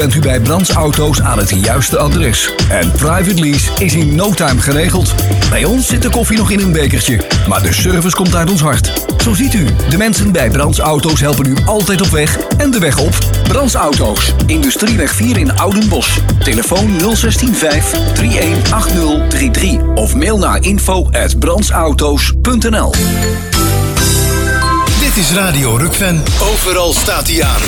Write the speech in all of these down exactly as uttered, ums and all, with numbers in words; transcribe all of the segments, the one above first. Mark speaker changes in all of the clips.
Speaker 1: bent u bij Brands Auto's aan het juiste adres. En private lease is in no time geregeld. Bij ons zit de koffie nog in een bekertje, maar de service komt uit ons hart. Zo ziet u, de mensen bij Brands Auto's helpen u altijd op weg en de weg op. Brands Auto's, Industrieweg vier in Oudenbosch. Telefoon nul zes vijf drie een acht nul drie drie of mail naar info at brandsauto's punt n l.
Speaker 2: Dit is Radio Rukven. Overal staat hij aan.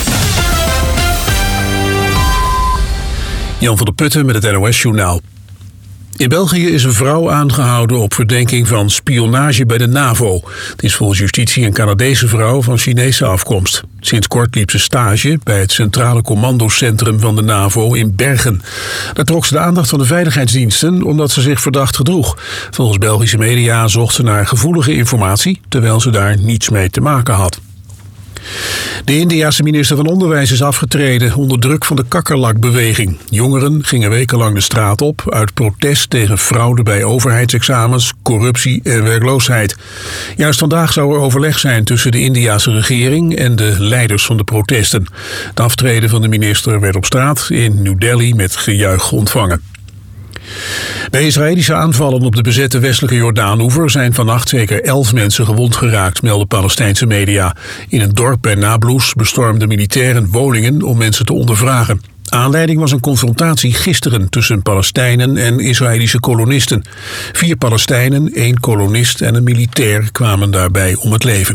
Speaker 3: Jan van der Putten met het N O S-journaal. In België is een vrouw aangehouden op verdenking van spionage bij de NAVO. Het is volgens justitie een Canadese vrouw van Chinese afkomst. Sinds kort liep ze stage bij het Centrale Commandocentrum van de NAVO in Bergen. Daar trok ze de aandacht van de veiligheidsdiensten omdat ze zich verdacht gedroeg. Volgens Belgische media zocht ze naar gevoelige informatie, terwijl ze daar niets mee te maken had. De Indiase minister van Onderwijs is afgetreden onder druk van de kakkerlakbeweging. Jongeren gingen wekenlang de straat op uit protest tegen fraude bij overheidsexamens, corruptie en werkloosheid. Juist vandaag zou er overleg zijn tussen de Indiase regering en de leiders van de protesten. Het aftreden van de minister werd op straat in New Delhi met gejuich ontvangen. Bij Israëlische aanvallen op de bezette westelijke Jordaanoever zijn vannacht zeker elf mensen gewond geraakt, melden Palestijnse media. In een dorp bij Nablus bestormden militairen woningen om mensen te ondervragen. Aanleiding was een confrontatie gisteren tussen Palestijnen en Israëlische kolonisten. Vier Palestijnen, één kolonist en een militair kwamen daarbij om het leven.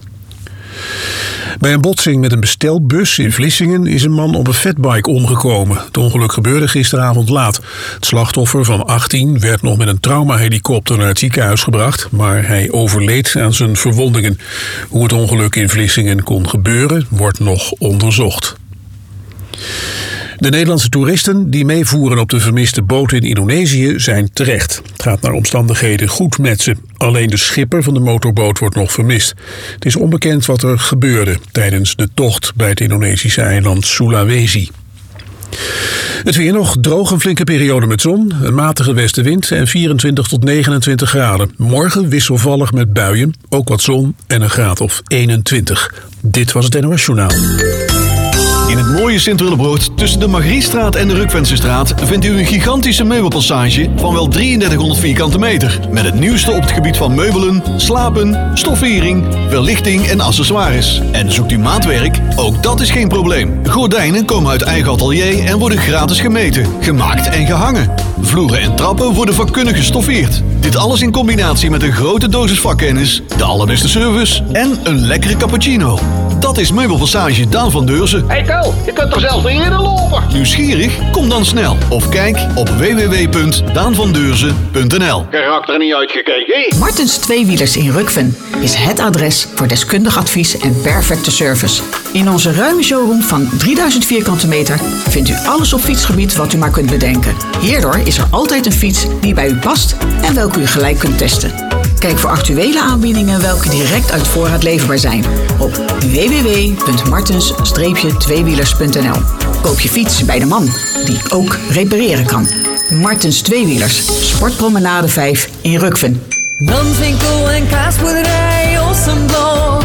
Speaker 3: Bij een botsing met een bestelbus in Vlissingen is een man op een fatbike omgekomen. Het ongeluk gebeurde gisteravond laat. Het slachtoffer van achttien werd nog met een traumahelikopter naar het ziekenhuis gebracht, maar hij overleed aan zijn verwondingen. Hoe het ongeluk in Vlissingen kon gebeuren, wordt nog onderzocht. De Nederlandse toeristen die meevoeren op de vermiste boot in Indonesië zijn terecht. Het gaat naar omstandigheden goed met ze. Alleen de schipper van de motorboot wordt nog vermist. Het is onbekend wat er gebeurde tijdens de tocht bij het Indonesische eiland Sulawesi. Het weer nog, droog, een flinke periode met zon, een matige westenwind en vierentwintig tot negenentwintig graden. Morgen wisselvallig met buien, ook wat zon en een graad of eenentwintig. Dit was het N O S-journaal.
Speaker 4: In het mooie Sint-Willebrood tussen de Margriestraat en de Rukvensenstraat vindt u een gigantische meubelpassage van wel drieëndertighonderd vierkante meter. Met het nieuwste op het gebied van meubelen, slapen, stoffering, verlichting en accessoires. En zoekt u maatwerk? Ook dat is geen probleem. Gordijnen komen uit eigen atelier en worden gratis gemeten, gemaakt en gehangen. Vloeren en trappen worden vakkundig gestoffeerd. Dit alles in combinatie met een grote dosis vakkennis, de allerbeste service en een lekkere cappuccino. Dat is Meubelpassage Daan van Deurzen.
Speaker 5: Hey Ko, je kunt er zelfs niet in lopen.
Speaker 4: Nieuwsgierig? Kom dan snel. Of kijk op w w w punt daan van deurzen punt n l.
Speaker 5: Karakter er niet uitgekeken.
Speaker 6: Martens Tweewielers in Rukven is het adres voor deskundig advies en perfecte service. In onze ruime showroom van drieduizend vierkante meter vindt u alles op fietsgebied wat u maar kunt bedenken. Hierdoor is er altijd een fiets die bij u past en welke u gelijk kunt testen. Kijk voor actuele aanbiedingen welke direct uit voorraad leverbaar zijn op w w w punt martens tweewielers punt n l. Koop je fiets bij de man die ook repareren kan. Martens Tweewielers, Sportpromenade vijf in Rukven.
Speaker 7: Landwinkel en kaasboerderij Ossenblok.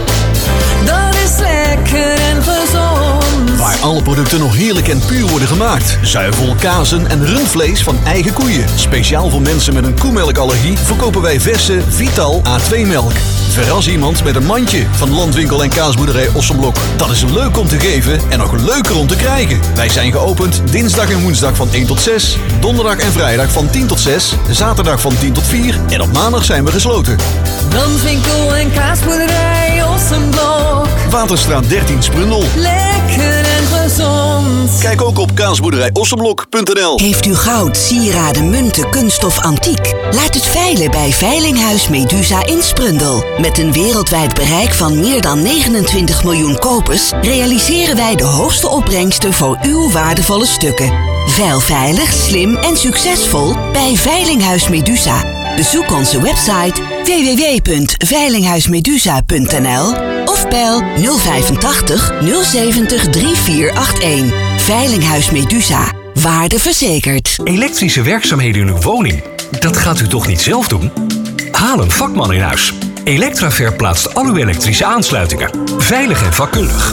Speaker 7: Dat is lekker en gezond.
Speaker 4: Waar alle producten nog heerlijk en puur worden gemaakt. Zuivel, kazen en rundvlees van eigen koeien. Speciaal voor mensen met een koemelkallergie verkopen wij verse Vital A twee melk. Verras iemand met een mandje van Landwinkel en kaasboerderij Ossenblok. Dat is leuk om te geven en nog leuker om te krijgen. Wij zijn geopend dinsdag en woensdag van één tot zes. Donderdag en vrijdag van tien tot zes. Zaterdag van tien tot vier. En op maandag zijn we gesloten.
Speaker 7: Landwinkel en kaasboerderij Ossenblok.
Speaker 4: Waterstraat dertien Sprundel.
Speaker 7: Lekker en gezond.
Speaker 4: Kijk ook op kaasboerderij ossenblok punt n l.
Speaker 8: Heeft u goud, sieraden, munten, kunststof, antiek? Laat het veilen bij Veilinghuis Medusa in Sprundel. Met een wereldwijd bereik van meer dan negenentwintig miljoen kopers realiseren wij de hoogste opbrengsten voor uw waardevolle stukken. Veil veilig, slim en succesvol bij Veilinghuis Medusa. Bezoek onze website w w w punt veilinghuismedusa punt n l of bel nul vijfentachtig nul zeventig drie vier acht een. Veilinghuis Medusa. Waarde verzekerd.
Speaker 9: Elektrische werkzaamheden in uw woning? Dat gaat u toch niet zelf doen? Haal een vakman in huis. Electraver plaatst al uw elektrische aansluitingen. Veilig en vakkundig.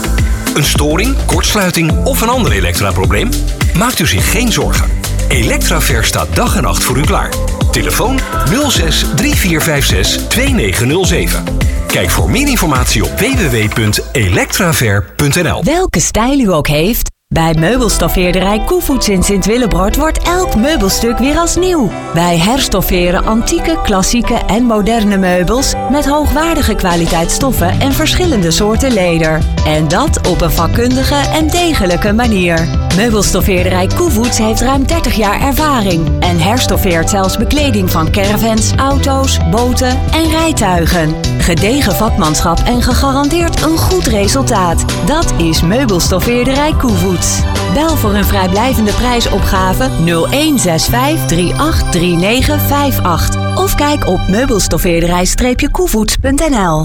Speaker 9: Een storing, kortsluiting of een ander elektraprobleem? Maakt u zich geen zorgen. Electraver staat dag en nacht voor u klaar. Telefoon nul zes drie vier vijf zes twee negen nul zeven. Kijk voor meer informatie op w w w punt electraver punt n l.
Speaker 10: Welke stijl u ook heeft, bij meubelstoffeerderij Koevoets in Sint-Willebroord wordt elk meubelstuk weer als nieuw. Wij herstofferen antieke, klassieke en moderne meubels met hoogwaardige kwaliteit stoffen en verschillende soorten leder. En dat op een vakkundige en degelijke manier. Meubelstoffeerderij Koevoets heeft ruim dertig jaar ervaring en herstoffeert zelfs bekleding van caravans, auto's, boten en rijtuigen. Gedegen vakmanschap en gegarandeerd een goed resultaat. Dat is Meubelstoffeerderij Koevoets. Bel voor een vrijblijvende prijsopgave nul een zes vijf drie acht drie negen vijf acht of kijk op meubelstoffeerderij koevoets punt n l.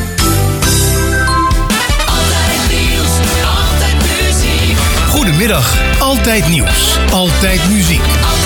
Speaker 2: Goedemiddag, altijd nieuws, altijd muziek.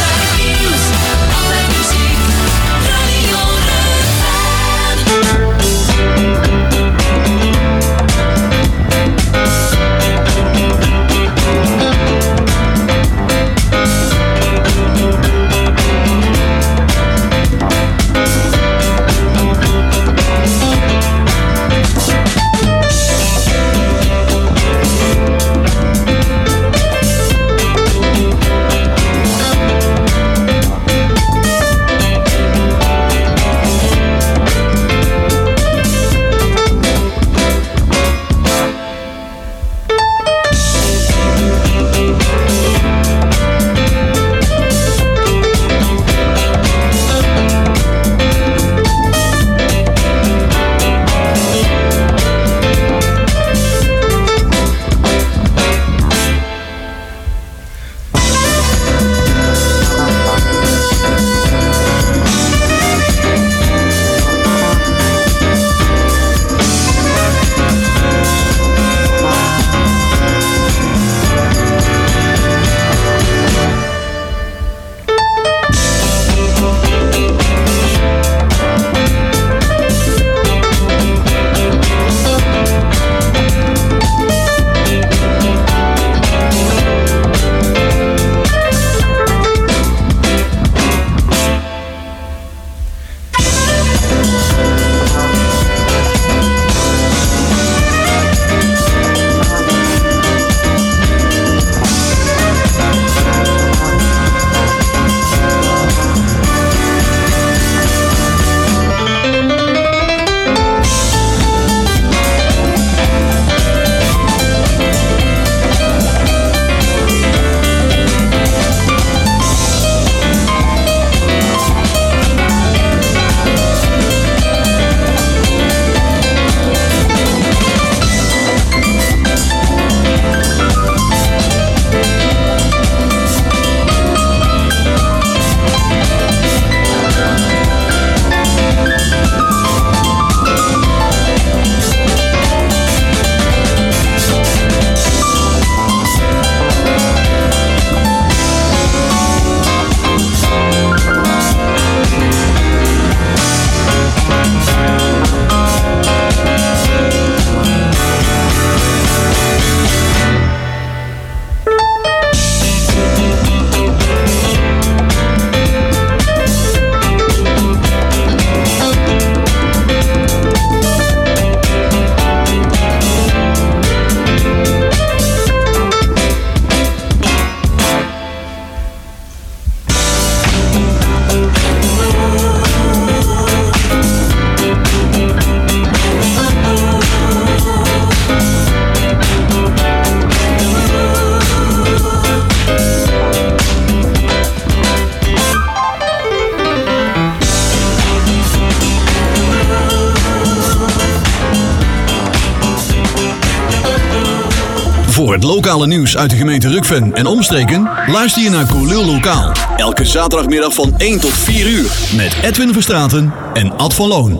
Speaker 4: Voor het lokale nieuws uit de gemeente Rukven en omstreken luister je naar Cooleel Lokaal. Elke zaterdagmiddag van één tot vier uur met Edwin Verstraeten en Ad van Loon.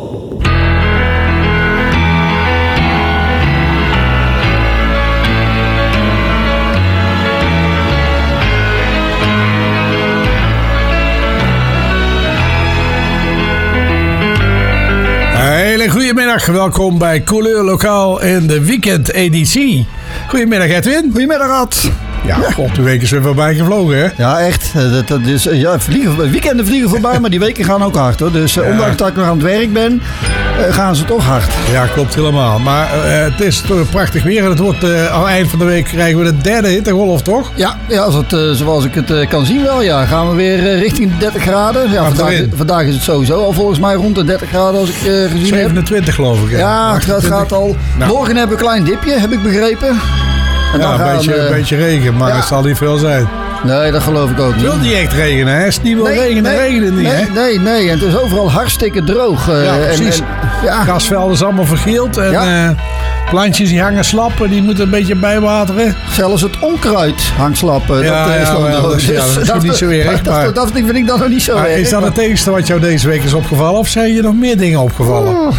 Speaker 11: Hele goedemiddag, welkom bij Cooleel Lokaal in de weekendeditie. Goedemiddag Edwin.
Speaker 12: Goedemiddag Ad.
Speaker 11: Ja, god, de week is weer voorbij gevlogen, hè?
Speaker 12: Ja, echt. Dat, dat is, ja, vliegen, weekenden vliegen voorbij, maar die weken gaan ook hard, hoor. Dus uh, ja. ondanks dat ik nog aan het werk ben, uh, gaan ze toch hard.
Speaker 11: Ja, klopt helemaal. Maar uh, het is toch prachtig weer en het wordt uh, aan het eind van de week krijgen we de derde hittegolf, toch?
Speaker 12: Ja, ja als het, uh, zoals ik het uh, kan zien wel, ja. Gaan we weer uh, richting de dertig graden. Ja, vandaag, vandaag is het sowieso al volgens mij rond de dertig graden als ik uh, gezien heb.
Speaker 11: zevenentwintig geloof ik. Ja,
Speaker 12: ja het gaat, gaat al. Nou. Morgen hebben we een klein dipje, heb ik begrepen.
Speaker 11: En ja, een beetje, uh, een beetje regen, maar ja. het zal niet veel zijn.
Speaker 12: Nee, dat geloof ik ook niet.
Speaker 11: Het wil niet echt regenen, hè? Als het niet wil nee, regenen, nee, regenen het niet,
Speaker 12: nee,
Speaker 11: hè?
Speaker 12: Nee, nee, en het is overal hartstikke droog. Uh,
Speaker 11: ja, precies. En, en, ja. Grasvelden is allemaal vergeeld en ja. uh, plantjes die hangen slap en die moeten een beetje bijwateren.
Speaker 12: Zelfs het onkruid hangt slap. Uh,
Speaker 11: ja,
Speaker 12: dat,
Speaker 11: ja,
Speaker 12: is dan
Speaker 11: ja, dat, is, ja, dat is dat, niet zo erg.
Speaker 12: Dat, dat, dat vind ik dan nog niet zo erg.
Speaker 11: Is dat het enige wat jou deze week is opgevallen of zijn je nog meer dingen opgevallen? Oh.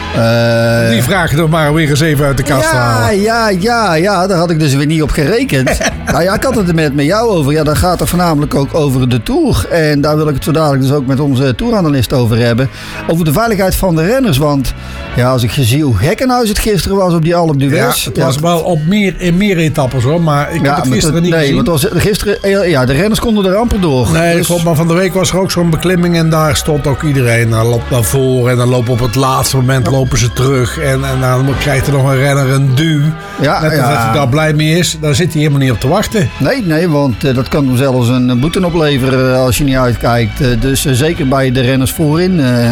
Speaker 11: Uh, Die vraag je nog maar weer eens even uit de kast
Speaker 12: ja,
Speaker 11: halen.
Speaker 12: Ja, ja, ja, daar had ik dus weer niet op gerekend. Nou ja, ik had het er net met jou over. Ja, dan gaat het voornamelijk ook over de Tour. En daar wil ik het zo dadelijk dus ook met onze Touranalist over hebben. Over de veiligheid van de renners. Want ja, als ik zie hoe gekkenhuis het gisteren was op die Alpe d'Huez.
Speaker 11: Ja, het was ja, wel op meer, in meer etappes hoor. Maar ik ja, heb het gisteren het, niet
Speaker 12: nee,
Speaker 11: gezien.
Speaker 12: Nee, want het was gisteren, ja, de renners konden er amper door.
Speaker 11: Nee,
Speaker 12: dus,
Speaker 11: klopt, maar van de week was er ook zo'n beklimming. En daar stond ook iedereen. Dan loopt naar voren en dan lopen op het laatste moment ja. lopen ze terug. En, en dan krijgt er nog een renner een duw. Ja, Net ja. als dat hij daar blij mee is. Daar zit hij helemaal niet op te wachten.
Speaker 12: Nee, nee, want uh, dat kan hem zelfs een boete opleveren uh, als je niet uitkijkt. Uh, dus uh, zeker bij de renners voorin. Uh,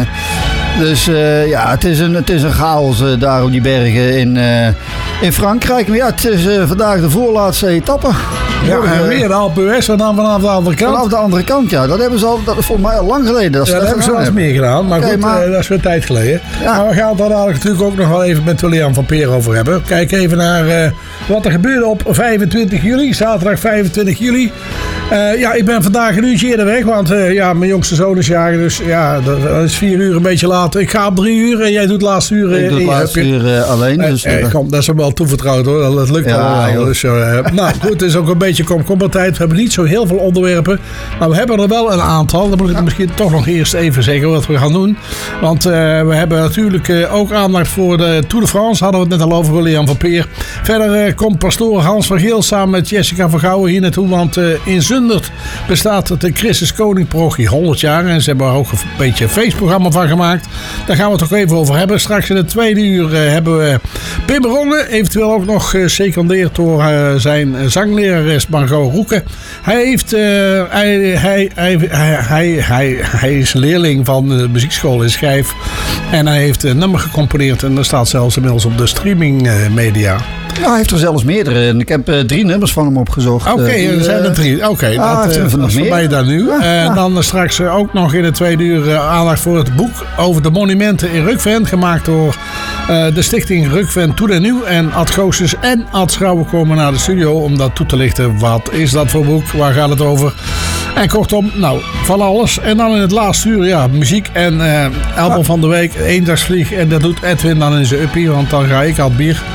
Speaker 12: dus uh, ja, het is een, het is een chaos uh, daar op die bergen in, uh, in Frankrijk. Maar ja, het is uh, vandaag de voorlaatste etappe.
Speaker 11: Ja, en uh, weer de Alpe d'Huez en dan vanaf de andere kant.
Speaker 12: Vanaf de andere kant, ja. Dat hebben ze al, dat is volgens mij al lang geleden. Dat
Speaker 11: ja, dat, dat hebben ze wel eens meer gedaan. Maar okay, goed, maar, uh, dat is weer een tijd geleden. Ja. Maar we gaan het daar dadelijk natuurlijk ook nog wel even met William van Peer over hebben. Kijk even naar uh, wat er gebeurde op vijfentwintig juli. Zaterdag vijfentwintig juli. Uh, ja, ik ben vandaag een uurtje eerder weg. Want uh, ja, mijn jongste zoon is jarig. Dus ja, dat is vier uur een beetje laat. Ik ga op drie uur en jij doet het laatste uur.
Speaker 12: Ik doe het laatste uur uh, alleen. Dus
Speaker 11: uh, uh, kom, dat is hem wel toevertrouwd hoor. Dat lukt ja, allemaal. Dus, uh, nou goed, het is ook een beetje komkommertijd. We hebben niet zo heel veel onderwerpen. Maar we hebben er wel een aantal. Dan moet ik misschien toch nog eerst even zeggen wat we gaan doen. Want uh, we hebben natuurlijk uh, ook aandacht voor de Tour de France. Hadden we het net al over William van Peer. Verder uh, komt pastoor Hans van Geel samen met Jessica van Gouwen hier naartoe. Want uh, in Zundert bestaat het Christus Koning parochie honderd jaar. En ze hebben er ook een beetje een feestprogramma van gemaakt. Daar gaan we het ook even over hebben. Straks in het tweede uur uh, hebben we Pim Rongen. Eventueel ook nog gesecondeerd door uh, zijn zanglerares Margot Roeken. Hij, heeft, uh, hij, hij, hij, hij, hij, hij is leerling van de muziekschool in Schijf. En hij heeft een nummer gecomponeerd. En dat staat zelfs inmiddels op de streaming uh, media.
Speaker 12: Nou, hij heeft er zelfs meerdere. En ik heb uh, drie nummers van hem opgezocht.
Speaker 11: Oké, okay, er zijn er drie. Oké, okay,
Speaker 12: ah,
Speaker 11: dat uh, is voorbij daar nu. En uh, uh, dan uh, straks uh, ook nog in het tweede uur uh, aandacht voor het boek over de monumenten in Rukven. Gemaakt door uh, de stichting Rukven Toen en Nieuw. En Ad Goossens en Ad Schrouwen komen naar de studio om dat toe te lichten. Wat is dat voor boek? Waar gaat het over? En kortom, nou, van alles. En dan in het laatste uur, ja, muziek en uh, album van de week. Eendagsvlieg. En dat doet Edwin dan in zijn uppie, want dan ga ik al het bier.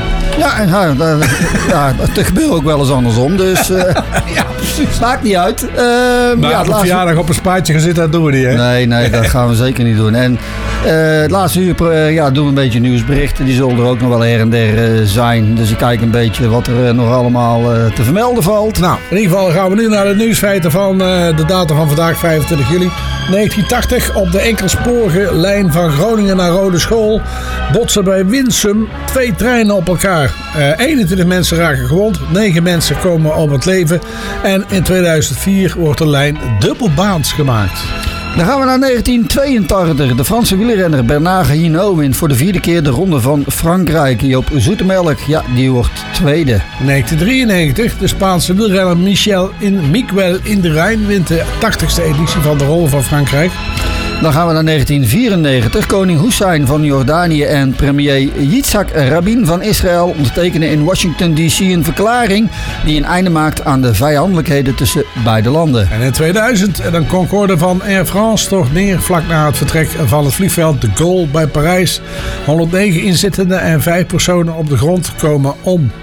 Speaker 12: Ja, en ja, dat, ja, dat gebeurt ook wel eens andersom, dus uh, ja, maakt niet uit. Uh,
Speaker 11: maar ja, op laatste... verjaardag op een spaatje gaan zitten, dat doen we niet, hè?
Speaker 12: Nee, nee, dat gaan we zeker niet doen. En uh, het laatste uur uh, ja, doen we een beetje nieuwsberichten, die zullen er ook nog wel her en der uh, zijn. Dus ik kijk een beetje wat er uh, nog allemaal uh, te vermelden valt.
Speaker 11: Nou, in ieder geval gaan we nu naar de nieuwsfeiten van uh, de datum van vandaag, vijfentwintig juli negentien tachtig. Op de enkelsporige lijn van Groningen naar Rode School botsen bij Winsum twee treinen op elkaar. Uh, eenentwintig mensen raken gewond, negen mensen komen om het leven. En in tweeduizend vier wordt de lijn dubbelbaans gemaakt.
Speaker 12: Dan gaan we naar negentien tweeëntachtig. De Franse wielrenner Bernard Hinault wint voor de vierde keer de Ronde van Frankrijk. Joop Zoetemelk, ja, die wordt tweede.
Speaker 11: negentien drieënnegentig. De Spaanse wielrenner Michel in, Miguel Indurain wint de tachtigste editie van de Ronde van Frankrijk.
Speaker 12: Dan gaan we naar negentien vierennegentig. Koning Hussein van Jordanië en premier Yitzhak Rabin van Israël ondertekenen in Washington D C een verklaring die een einde maakt aan de vijandelijkheden tussen beide landen.
Speaker 11: En in tweeduizend een Concorde van Air France stort neer vlak na het vertrek van het vliegveld de Gaulle bij Parijs. honderdnegen inzittenden en vijf personen op de grond komen om.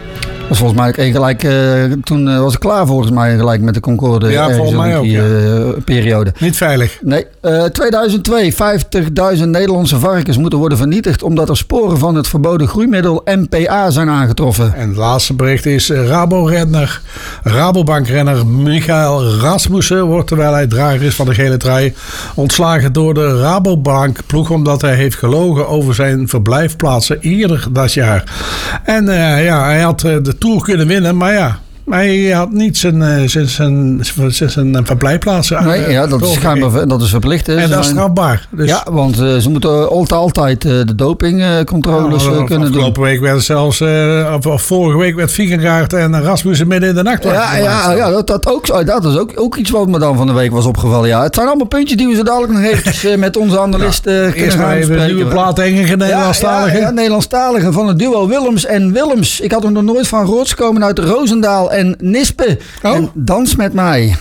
Speaker 12: Dat was volgens mij gelijk, uh, toen uh, was ik klaar volgens mij gelijk met de Concorde.
Speaker 11: Ja, volgens mij ook,
Speaker 12: die,
Speaker 11: ja.
Speaker 12: uh, periode.
Speaker 11: Niet veilig.
Speaker 12: Nee. Uh, tweeduizend twee, vijftigduizend Nederlandse varkens moeten worden vernietigd omdat er sporen van het verboden groeimiddel M P A zijn aangetroffen.
Speaker 11: En het laatste bericht is uh, Rabo-renner, Rabobankrenner Michael Rasmussen wordt, terwijl hij drager is van de gele trui, ontslagen door de Rabobank ploeg omdat hij heeft gelogen over zijn verblijfplaatsen eerder dat jaar. En uh, ja, hij had uh, de Tour kunnen winnen, maar ja, hij had niet zijn, uh, zijn, zijn, zijn, zijn verblijfplaatsen.
Speaker 12: Nee, ja, dat is schijnbaar, dat is verplicht. Hè.
Speaker 11: En dat is strafbaar. Dus
Speaker 12: ja, want uh, ze moeten altijd, altijd uh, de dopingcontroles uh,
Speaker 11: nou,
Speaker 12: kunnen doen.
Speaker 11: Afgelopen week werd zelfs, uh, of, of vorige week werd Vingegaard en Rasmussen midden in de nacht.
Speaker 12: Ja, ja, ja, dat, dat, ook, dat is ook, ook iets wat me dan van de week was opgevallen. Ja, het zijn allemaal puntjes die we zo dadelijk nog eventjes uh, met onze analist uh, ja, kunnen
Speaker 11: eerst
Speaker 12: gaan
Speaker 11: even
Speaker 12: bespreken.
Speaker 11: een nieuwe plaat enige Nederlandstalige.
Speaker 12: Ja, ja, ja, Nederlandstalige van het duo Willems en Willems. Ik had er nog nooit van gehoord. Ze komen uit Roosendaal en Nispe. Oh. En Dans met mij.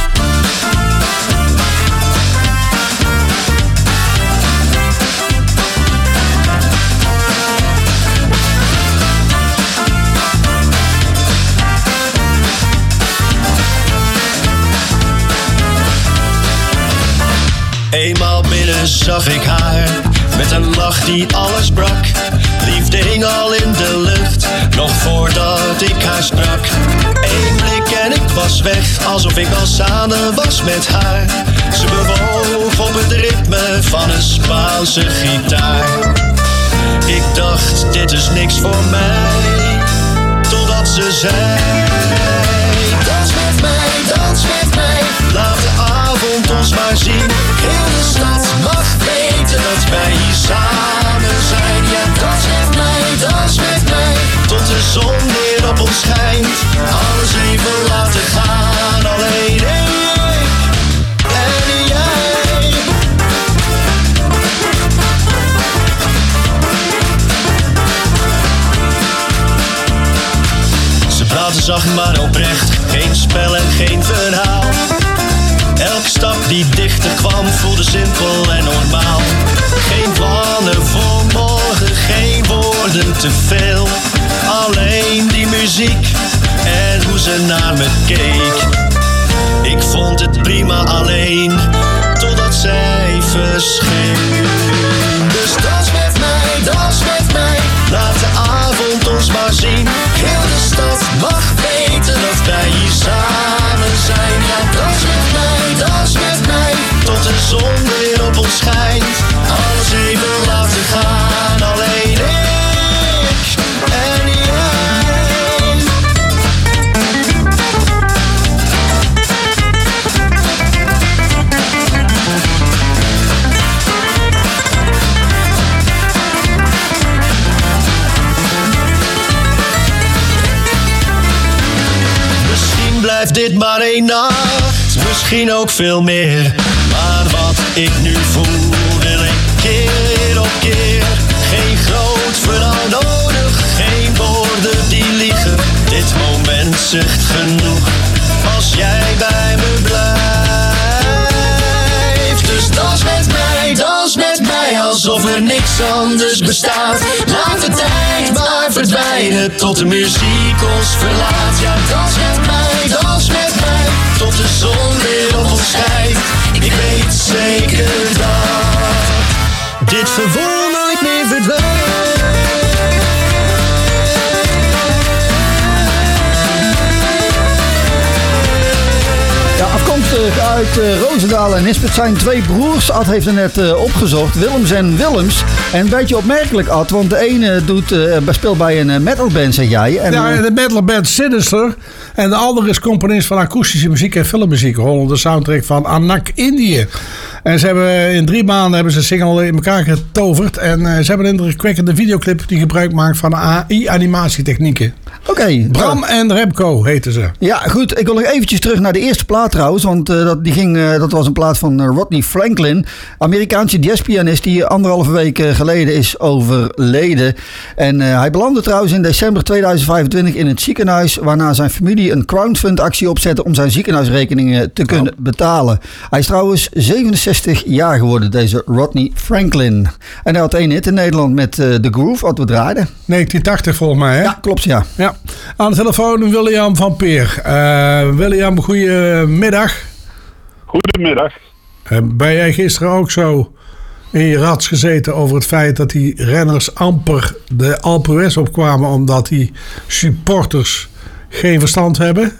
Speaker 13: Eenmaal binnen zag ik haar, met een lach die alles brak. Liefde hing al in de lucht, nog voordat ik haar sprak. Eén blik en ik was weg, alsof ik al samen was met haar. Ze bewoog op het ritme van een Spaanse gitaar. Ik dacht, dit is niks voor mij, totdat ze zei: dans met mij, dans met mij, laat de avond ons maar zien. Heel de stad mag weten dat wij hier samen zijn. Ja, dans met mij, dans met mij, tot de zon weer op ons schijnt. Alles even laten gaan, alleen ik en jij. Ze praten zacht maar oprecht, geen spel en geen verhaal. Elke stap die dichter kwam voelde simpel en normaal. Geen plannen voor morgen, geen woorden te veel. Alleen die muziek en hoe ze naar me keek. Ik vond het prima alleen, totdat zij verscheen. Dus dans met mij, dans met mij, laat de avond ons maar zien. Heel de stad mag weten dat wij hier samen zijn. Ja, dans met mij, dans met mij, tot de zon weer op ons schijnt. Alles even laten gaan, alleen ik en jij. Misschien blijft dit maar één nacht, misschien ook veel meer. Maar wat ik nu voel, wil ik keer op keer. Geen groot verhaal nodig, geen woorden die liegen. Dit moment zegt genoeg, als jij bij me blijft. Dus dans met mij, dans met mij, alsof er niks anders bestaat. Laat de tijd maar verdwijnen, tot de muziek ons verlaat. Ja, dans met mij, dans met mij, tot de zon weer op ons schijnt. Ik weet zeker dat dit gevoel nooit meer verdwijnt.
Speaker 12: Ja, afkomstig uit uh, Roosendaal en Nispe. Het zijn twee broers. Ad heeft er net uh, opgezocht. Willems en Willems. En een beetje opmerkelijk, Ad. Want de ene doet, uh, speelt bij een uh, metalband, zeg jij. En,
Speaker 11: ja,
Speaker 12: uh,
Speaker 11: de metalband Sinister. En de andere is componist van akoestische muziek en filmmuziek. Rollen de soundtrack van Anak Indië. En ze hebben in drie maanden hebben ze een single in elkaar getoverd. En uh, ze hebben een indrukwekkende videoclip die gebruik maakt van A I-animatietechnieken.
Speaker 12: Oké. Okay,
Speaker 11: Bram uh, en Remco heten ze.
Speaker 12: Ja, goed. Ik wil nog eventjes terug naar de eerste plaat trouwens. Want uh, dat, die ging, uh, dat was een plaat van uh, Rodney Franklin. Amerikaanse jazzpianist die anderhalve week uh, geleden is overleden. En uh, hij belandde trouwens in december tweeduizend vijfentwintig in het ziekenhuis, waarna zijn familie een crowdfund actie opzette om zijn ziekenhuisrekeningen te kunnen betalen. Hij is trouwens zevenenzestig jaar geworden, deze Rodney Franklin. En hij had één hit in Nederland met uh, The Groove, wat we draaiden.
Speaker 11: negentien tachtig volgens mij, hè?
Speaker 12: Ja, klopt, ja.
Speaker 11: ja. Aan de telefoon William van Peer. Uh, William, goedemiddag.
Speaker 14: Goedemiddag.
Speaker 11: Uh, ben jij gisteren ook zo in je rats gezeten over het feit dat die renners amper de Alpe d'Huez opkwamen omdat die supporters geen verstand hebben?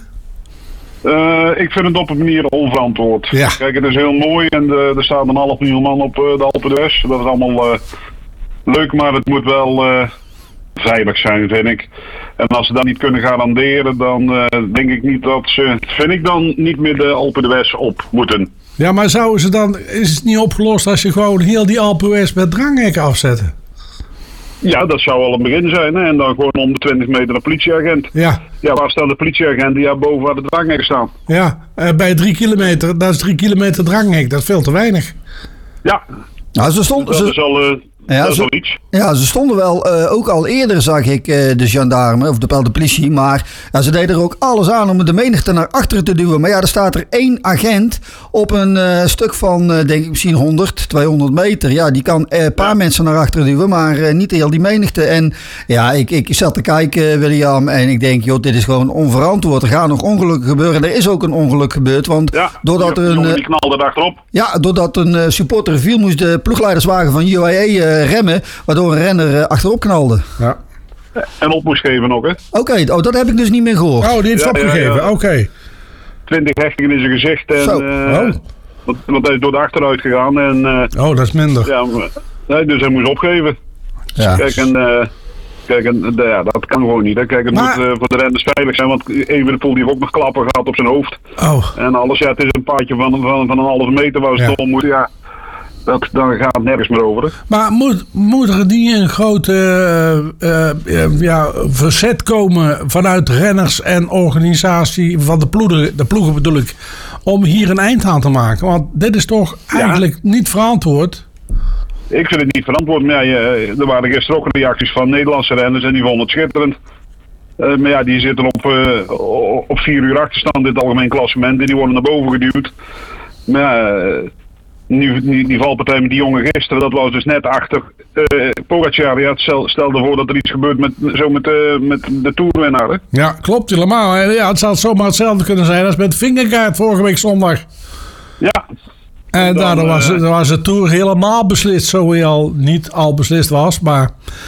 Speaker 14: Uh, ik vind het op een manier onverantwoord.
Speaker 11: Ja.
Speaker 14: Kijk, het is heel mooi en de, er staat een half miljoen man op uh, de Alpe d'Huez. Dat is allemaal uh, leuk, maar het moet wel uh, veilig zijn, vind ik. En als ze dat niet kunnen garanderen, dan uh, denk ik niet dat ze, vind ik dan, niet meer de Alpe d'Huez op moeten.
Speaker 11: Ja, maar zouden ze dan, is het niet opgelost als je gewoon heel die Alpe d'Huez met dranghekken afzetten?
Speaker 14: Ja, dat zou al een begin zijn. Hè? En dan gewoon om de twintig meter een politieagent.
Speaker 11: Ja.
Speaker 14: Ja, waar staan de politieagenten die ja, boven waar de dranghekken staan?
Speaker 11: Ja, uh, bij drie kilometer, dat is drie kilometer dranghek, dat is veel te weinig.
Speaker 14: Ja.
Speaker 12: Nou, ze stonden,
Speaker 14: dat
Speaker 12: ze,
Speaker 14: is al, uh,
Speaker 12: ja,
Speaker 14: dat is
Speaker 12: ze,
Speaker 14: al iets.
Speaker 12: Ja, ze stonden wel, uh, ook al eerder zag ik uh, de gendarmen, of de, de politie, maar ja, ze deden er ook alles aan om de menigte naar achteren te duwen. Maar ja, er staat er één agent op een uh, stuk van, uh, denk ik, misschien honderd, tweehonderd meter. Ja, die kan een uh, paar ja. mensen naar achteren duwen, maar uh, niet heel die menigte. En ja, ik, ik zat te kijken, William, en ik denk, joh, dit is gewoon onverantwoord. Er gaan nog ongelukken gebeuren. Er is ook een ongeluk gebeurd, want
Speaker 14: ja,
Speaker 12: doordat
Speaker 14: die,
Speaker 12: er een...
Speaker 14: die knalde achterop.
Speaker 12: Ja, doordat een uh, supporter viel, moest de ploegleiderswagen van U A E uh, remmen, waardoor een renner uh, achterop knalde.
Speaker 11: Ja.
Speaker 14: En op moest geven ook, hè?
Speaker 12: Oké, okay, oh, dat heb ik dus niet meer gehoord.
Speaker 11: Oh, die heeft
Speaker 14: ja,
Speaker 11: opgegeven,
Speaker 14: ja, ja.
Speaker 11: oké. Okay.
Speaker 14: twintig hechtingen in zijn gezicht. En,
Speaker 11: Zo,
Speaker 14: uh,
Speaker 11: oh.
Speaker 14: want, want hij is door de achteruit gegaan. En, uh,
Speaker 11: oh, dat is minder.
Speaker 14: Ja, nee, dus hij moest opgeven.
Speaker 12: Ja.
Speaker 14: Kijk, en, uh, kijk, en uh, ja, dat kan gewoon niet. Hè. Kijk, het maar... moet uh, voor de renners veilig zijn, want Evenepoel die heeft ook nog klappen gehad op zijn hoofd.
Speaker 11: Oh.
Speaker 14: En alles, ja, het is een paadje van, van, van een halve meter waar ze ja. om moeten, ja. Dat, dan gaat het nergens meer over. Hè?
Speaker 11: Maar moet, moet er niet een grote uh, uh, ja, verzet komen vanuit renners en organisatie van de ploegen, de ploegen bedoel ik, om hier een eind aan te maken? Want dit is toch eigenlijk ja. niet verantwoord?
Speaker 14: Ik vind het niet verantwoord. Maar ja, er waren gisteren ook reacties van Nederlandse renners en die vonden het schitterend. Uh, maar ja, die zitten op, uh, op vier uur achterstand in het algemeen klassement en die worden naar boven geduwd. Maar ja, uh, Die, die, die valpartij met die jongen gisteren, dat was dus net achter uh, Pogacar. Ja, stel, stel ervoor dat er iets gebeurt met, zo met, uh, met de Tourwinnaar. Hè?
Speaker 11: Ja, klopt helemaal. Ja, het zou zomaar hetzelfde kunnen zijn als met Vingegaard vorige week zondag.
Speaker 14: Ja.
Speaker 11: En dan, daardoor was, uh, was de Tour helemaal beslist, zo hij al niet al beslist was. Maar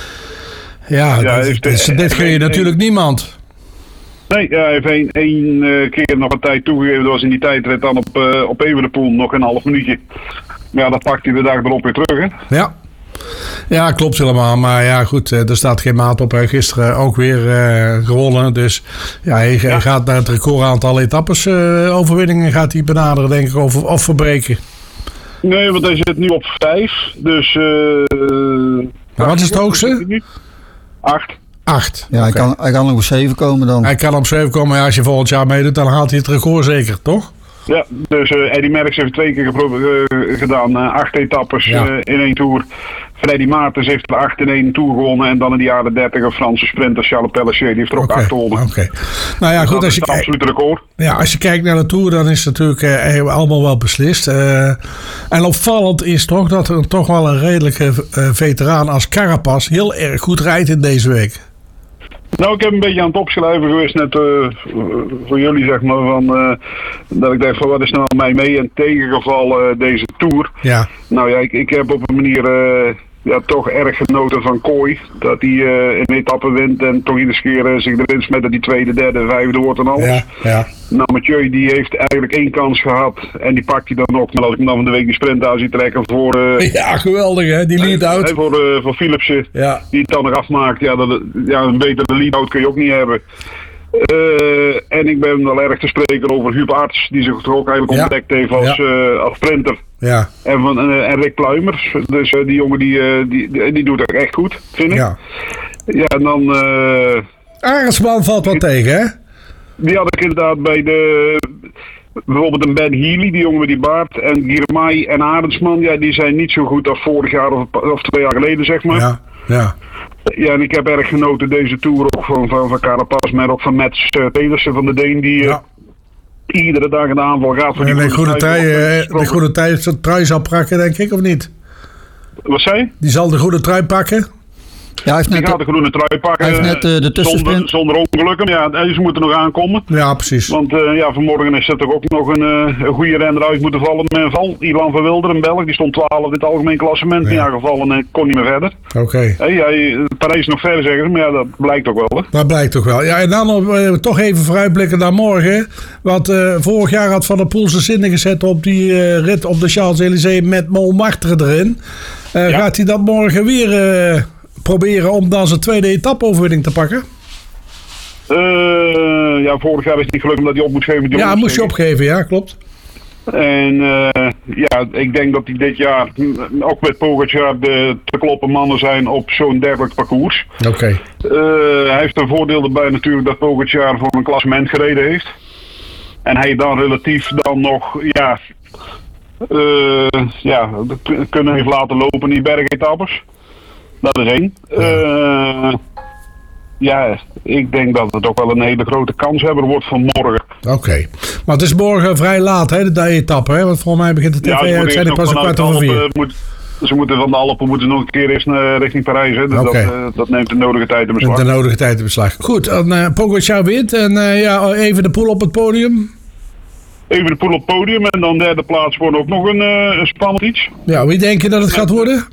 Speaker 11: ja, ja dit, dit, dit, dit gun je natuurlijk niemand.
Speaker 14: Nee, ja, hij heeft één, één uh, keer nog een tijd toegegeven. Dat was in die tijdrit dan op, uh, op Evenepoel nog een half minuutje. Maar ja, dat pakt hij de dag erop weer terug, hè?
Speaker 11: Ja. Ja, klopt helemaal. Maar ja, goed, er staat geen maat op. Hij gisteren ook weer uh, gewonnen. Dus ja, hij, ja. hij gaat naar het recordaantal etappes uh, overwinningen gaat hij benaderen, denk ik, of, of verbreken.
Speaker 14: Nee, want hij zit nu op vijf. Dus... Uh,
Speaker 11: maar wat is het hoogste?
Speaker 14: Acht.
Speaker 11: Acht.
Speaker 12: Ja, hij, okay. kan, hij kan nog op zeven komen dan.
Speaker 11: Hij kan op zeven komen. Ja, als je volgend jaar meedoet, dan haalt hij het record zeker, toch?
Speaker 14: Ja, dus uh, Eddy Merckx heeft twee keer gepro- uh, gedaan. Uh, acht etappes ja. uh, in één tour. Freddy Maartens heeft er acht in één tour gewonnen. En dan in de jaren dertig een Franse sprinter, Charles Pelletier, die heeft er ook
Speaker 11: okay.
Speaker 14: acht gewonnen.
Speaker 11: Oké. Okay. Nou ja, goed.
Speaker 14: Dat
Speaker 11: als
Speaker 14: is het absolute record.
Speaker 11: Ja, als je kijkt naar de tour, dan is het natuurlijk uh, allemaal wel beslist. Uh, en opvallend is toch dat er toch wel een redelijke uh, veteraan als Carapaz heel erg goed rijdt in deze week.
Speaker 14: Nou, ik heb een beetje aan het opschrijven geweest net uh, voor jullie, zeg maar, van, uh, dat ik dacht van wat is nou mij mee en tegengevallen uh, deze Tour.
Speaker 11: Ja.
Speaker 14: Nou ja, ik, ik heb op een manier uh, ja, toch erg genoten van Kooi, dat hij uh, een etappe wint en toch iedere keer uh, zich erin smet dat die tweede, derde, vijfde wordt en alles.
Speaker 11: Ja, ja.
Speaker 14: Nou, Mathieu die heeft eigenlijk één kans gehad en die pakt hij dan ook. Maar als ik hem dan van de week die sprint uit zie trekken voor... Uh,
Speaker 11: ja, geweldig hè, die lead-out.
Speaker 14: Uh, voor, uh, voor Philipsen,
Speaker 11: ja.
Speaker 14: die het dan nog afmaakt. Ja, dat, ja een betere lead-out kun je ook niet hebben. Uh, en ik ben wel erg te spreken over Huub Arts, die zich toch ook eigenlijk ja. ontdekt heeft als, ja. uh, als sprinter.
Speaker 11: Ja.
Speaker 14: En, van, uh, en Rick Pluimers, dus uh, die jongen die, uh, die, die, die doet het echt goed, vind ik.
Speaker 11: Ja,
Speaker 14: ja en dan... Uh,
Speaker 11: Arendsman valt wat tegen, hè?
Speaker 14: Die had ik inderdaad bij de... bijvoorbeeld een Ben Healy, die jongen met die baard, en Girmay en Arendsman, ja, die zijn niet zo goed als vorig jaar of, of twee jaar geleden, zeg maar.
Speaker 11: Ja, ja.
Speaker 14: Ja, en ik heb erg genoten deze Tour ook van, van, van Carapaz, maar ook van Mats uh, Pedersen van de Deen, die uh, ja. iedere dag in de aanval gaat. Voor
Speaker 11: en
Speaker 14: die
Speaker 11: de groene trui, uh, de groene trui, trui zal pakken, denk ik, of niet?
Speaker 14: Wat zei je?
Speaker 11: Die zal de groene trui pakken.
Speaker 12: Ja, hij heeft
Speaker 14: die
Speaker 12: net
Speaker 14: gaat de groene trui pakken.
Speaker 12: Hij heeft net uh, de tussensprint.
Speaker 14: Zonder, zonder ongelukken. Ja, ze moeten nog aankomen.
Speaker 11: Ja, precies.
Speaker 14: Want uh, ja, vanmorgen is er toch ook nog een, uh, een goede renner uit moeten vallen met een val. Ilan van Wilder, een Belg, die stond twaalf in het algemeen klassement. Ja. Niet aangevallen en kon niet meer verder.
Speaker 11: Oké. Okay.
Speaker 14: Hey, hij, Parijs nog verder zeggen ze, maar ja, dat blijkt ook wel. Hè?
Speaker 11: Dat blijkt toch wel. Ja, en dan uh, toch even vooruitblikken naar morgen. Want uh, vorig jaar had Van der Poel zijn zinnen gezet op die uh, rit op de Champs-Élysées met Montmartre erin. Uh, ja. Gaat hij dat morgen weer... Uh, proberen om dan zijn tweede etappe-overwinning te pakken?
Speaker 14: Uh, ja, vorig jaar is het niet gelukt omdat hij op moet geven.
Speaker 11: Ja, moest, moest je opgeven, ja, klopt.
Speaker 14: En uh, ja, ik denk dat hij dit jaar, ook met Pogacar, de te kloppen mannen zijn op zo'n dergelijk parcours.
Speaker 11: Oké. Okay.
Speaker 14: Uh, hij heeft een voordeel erbij natuurlijk dat Pogacar voor een klassement gereden heeft. En hij dan relatief dan nog, ja, uh, ja kunnen heeft laten lopen in die bergetappes. Dat is één. Uh, ja, ik denk dat het ook wel een hele grote kanshebber wordt van morgen.
Speaker 11: Oké. Okay. Maar het is morgen vrij laat, hè, de etappe, hè? Want volgens mij begint de tv-uitzending ja, pas een kwart over vier.
Speaker 14: Moet, ze moeten van de Alpen moeten nog een keer eens naar, richting Parijs. Hè? Dus okay. dat, uh, dat neemt de nodige tijd in beslag.
Speaker 11: De nodige tijd in beslag. Goed, dan uh, Pogacar wint. En uh, ja, even de Poel op het podium.
Speaker 14: Even de Poel op het podium. En dan derde plaats wordt ook nog een, uh, een spannend iets.
Speaker 11: Ja, wie denk je dat het gaat worden?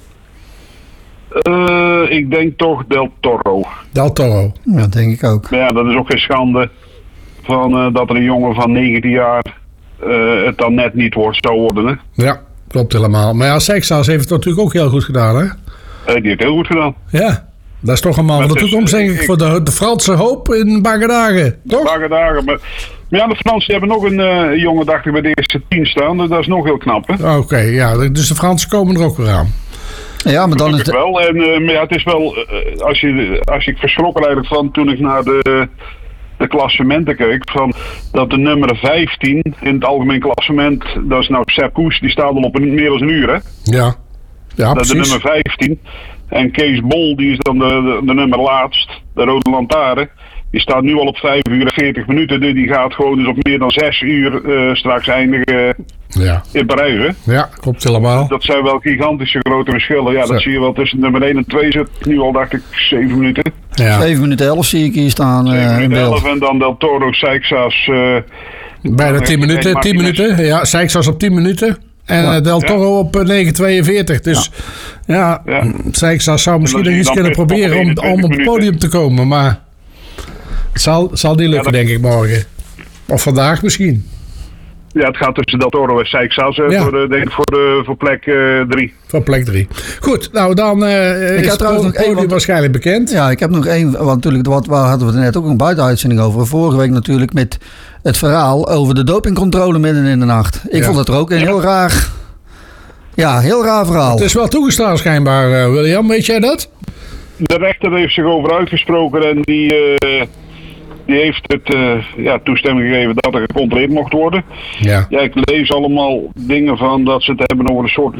Speaker 14: Uh, ik denk toch Del Toro.
Speaker 11: Del Toro.
Speaker 12: Ja, denk ik ook.
Speaker 14: Ja, dat is ook geen schande van, uh, dat er een jongen van negentien jaar uh, het dan net niet wordt, zou worden. Hè?
Speaker 11: Ja, klopt helemaal. Maar ja, Seixas heeft het natuurlijk ook heel goed gedaan, hè?
Speaker 14: Uh, die heeft heel goed gedaan.
Speaker 11: Ja, dat is toch een man van de toekomst, denk ik, ik, voor de, de Franse hoop in Bange Dagen, toch?
Speaker 14: Bange Dagen, maar... Maar ja, de Fransen hebben nog een uh, jongen, dacht ik, bij de eerste tien staan. Dus dat is nog heel knap, hè?
Speaker 11: Oké, okay, ja, dus de Fransen komen er ook weer aan.
Speaker 12: Ja, maar dan is het
Speaker 14: wel. En uh, maar ja, het is wel, uh, als je, als ik verschrok er eigenlijk van toen ik naar de, de klassementen keek, van dat de nummer vijftien in het algemeen klassement, dat is nou Sepp Kuss, die staat al op een, meer dan een uur, hè?
Speaker 11: Ja, ja,
Speaker 14: dat is de nummer vijftien. En Kees Bol, die is dan de, de, de nummer laatst, de Rode Lantaarn. Die staat nu al op vijf uur en veertig minuten. Dus die gaat gewoon dus op meer dan zes uur uh, straks eindigen
Speaker 11: ja.
Speaker 14: in Parijs. Hè?
Speaker 11: Ja, klopt helemaal.
Speaker 14: Dat zijn wel gigantische grote verschillen. Ja, Zo. Dat zie je wel tussen nummer één en twee zit. Nu al dacht ik zeven minuten.
Speaker 12: Ja. zeven minuten elf zie ik hier staan.
Speaker 14: zeven minuten
Speaker 12: uh,
Speaker 14: elf en dan Del Toro, Seixas. Uh,
Speaker 11: Bijna tien minuten. tien minuten. Ja, Seixas op tien minuten. En ja. Del Toro ja. op negen tweeënveertig. Dus ja, ja, ja. Seixas zou misschien nog iets kunnen proberen om, om op het podium te komen. Maar... Het zal, zal niet lukken, ja, dat... denk ik, morgen. Of vandaag misschien.
Speaker 14: Ja, het gaat tussen Del Toro en Seixas ja. voor, de, denk ik, voor, de, voor plek drie. Uh,
Speaker 11: voor plek drie. Goed, nou dan uh, ik is het podium één, want, waarschijnlijk bekend.
Speaker 12: Ja, ik heb nog één, want natuurlijk, wat, waar hadden we het net ook een buitenuitzending over. Vorige week natuurlijk met het verhaal over de dopingcontrole midden in de nacht. Ik ja. vond het er ook een heel raar, ja, heel raar verhaal.
Speaker 11: Het is wel toegestaan schijnbaar, uh, William, weet jij dat?
Speaker 14: De rechter heeft zich over uitgesproken en die... Uh, Die heeft het uh, ja, toestemming gegeven dat er gecontroleerd mocht worden.
Speaker 11: Ja.
Speaker 14: Ja, ik lees allemaal dingen van dat ze het hebben over een soort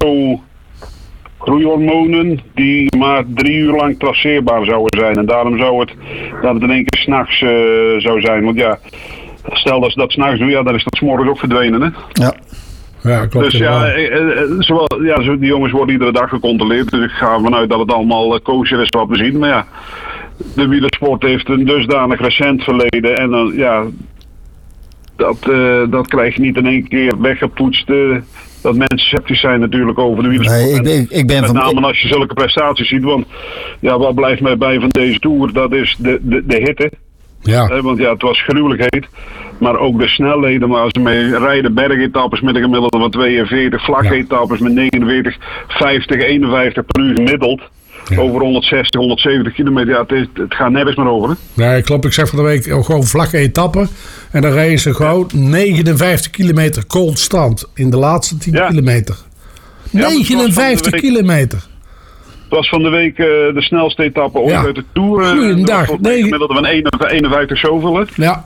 Speaker 14: micro-groeihormonen die maar drie uur lang traceerbaar zouden zijn. En daarom zou het dat het in één keer 's nachts uh, zou zijn. Want ja, stel dat ze dat 's nachts doen, ja, dan is dat 's morgens ook verdwenen, hè?
Speaker 12: Ja.
Speaker 11: Ja, klopt.
Speaker 14: Dus ja, zowel, ja, die jongens worden iedere dag gecontroleerd. Dus ik ga ervan uit dat het allemaal kosher is wat we zien. Maar ja, de wielersport heeft een dusdanig recent verleden. En dan, ja, dat, uh, dat krijg je niet in één keer weggepoetst. Uh, dat mensen sceptisch zijn natuurlijk over de wielersport.
Speaker 12: Nee, ik ben, ik ben
Speaker 14: met
Speaker 12: van...
Speaker 14: name als je zulke prestaties ziet. Want ja, wat blijft mij bij van deze Tour? Dat is de, de, de hitte.
Speaker 11: Ja.
Speaker 14: Uh, want ja, het was gruwelijk heet. Maar ook de snelheden, maar als ze mee rijden bergetappes met een gemiddelde van tweeënveertig, vlaketappes met negenenveertig, vijftig, eenenvijftig per uur gemiddeld. Ja. Over honderdzestig, honderdzeventig kilometer, ja, het, is, het gaat nergens meer over. Hè?
Speaker 11: Nee, klopt. Ik zeg van de week gewoon vlakke etappen. En dan rijden ze gewoon negenenvijftig kilometer constant in de laatste tien ja. kilometer. Ja, negenenvijftig week, kilometer.
Speaker 14: Het was van de week uh, de snelste etappe ooit ja. uit de Tour.
Speaker 11: Goeiedag.
Speaker 14: Uh, gemiddelde van eenenvijftig zoveel. Hè?
Speaker 11: Ja.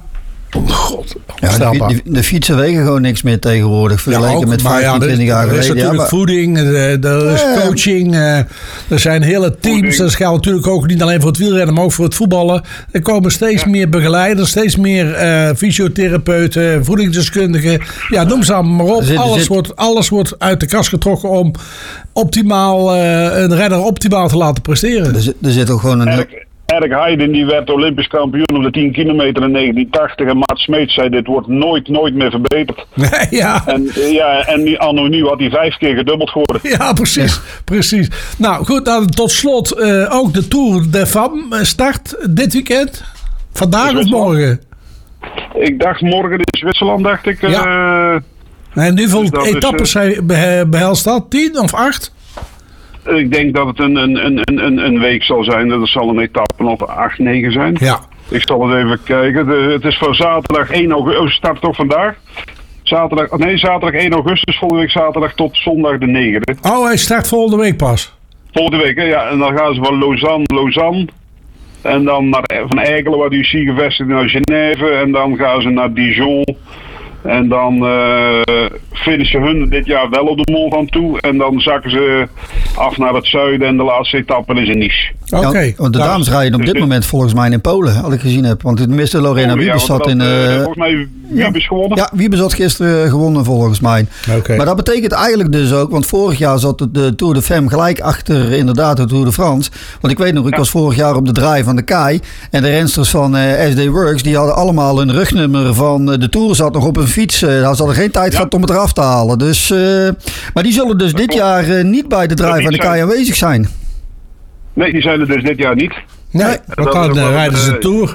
Speaker 11: God,
Speaker 12: ja, de, de, de fietsen wegen gewoon niks meer tegenwoordig. Vergeleken ja, ook, met vijfentwintig ja, jaar geleden.
Speaker 11: Er is natuurlijk ja, maar... voeding, er, er is ja, coaching, uh, er zijn hele teams. Dat geldt natuurlijk ook niet alleen voor het wielrennen, maar ook voor het voetballen. Er komen steeds ja. meer begeleiders, steeds meer uh, fysiotherapeuten, voedingsdeskundigen. Ja, noem ze allemaal maar op. Zit, alles, zit... wordt, alles wordt uit de kast getrokken om optimaal, uh, een renner optimaal te laten presteren.
Speaker 12: Er zit, er zit ook gewoon een...
Speaker 14: Erik Heiden die werd Olympisch kampioen op de tien kilometer in negentien tachtig. En Maat Smeets zei dit wordt nooit, nooit meer verbeterd.
Speaker 11: ja.
Speaker 14: En, ja, en anno nu had hij vijf keer gedubbeld geworden.
Speaker 11: Ja, precies. Ja. precies. Nou goed, dan tot slot uh, ook de Tour de Femme start dit weekend. Vandaag of morgen?
Speaker 14: Ik dacht morgen in Zwitserland, dacht ik. Ja.
Speaker 11: Uh, en hoeveel dus etappes uh, behelst dat? Tien of acht?
Speaker 14: Ik denk dat het een, een, een, een, een week zal zijn. Dat zal een etappe of acht, negen zijn.
Speaker 11: Ja.
Speaker 14: Ik zal het even kijken. De, het is van zaterdag één augustus. Oh, start toch vandaag? Zaterdag, nee, zaterdag één augustus. Volgende week zaterdag tot zondag de negende.
Speaker 11: Oh, hij start volgende week pas?
Speaker 14: Volgende week, hè? Ja. En dan gaan ze van Lausanne, Lausanne. En dan naar, van Eikelen, waar die zie gevestigd, naar Genève. En dan gaan ze naar Dijon. En dan uh, finishen hun dit jaar wel op de Mont Ventoux. En dan zakken ze af naar het zuiden en de laatste etappe is in Nice.
Speaker 12: Oké. Okay. Ja, want de dames rijden op dit dus moment volgens mij in Polen, als ik gezien heb. Want tenminste Lorena oh, Wiebes ja, zat in... Uh,
Speaker 14: volgens mij Wiebes
Speaker 12: ja, gewonnen.
Speaker 14: Ja,
Speaker 12: Wiebes had gisteren gewonnen volgens mij.
Speaker 11: Okay.
Speaker 12: Maar dat betekent eigenlijk dus ook, want vorig jaar zat de, de Tour de Femme gelijk achter inderdaad de Tour de France. Want ik weet nog, ik ja. was vorig jaar op de draai van de Kei. En de rensters van uh, S D Works, die hadden allemaal een rugnummer van uh, de Tour zat nog op een fiets. Uh, daar hadden geen tijd ja. gehad om het eraf te halen. Dus, uh, maar die zullen dus dat dit klopt. jaar uh, niet bij de draai van de Kei aanwezig zijn.
Speaker 14: Nee, die zijn er dus dit jaar niet.
Speaker 11: Nee, nee want dan uh, rijden ze de Tour.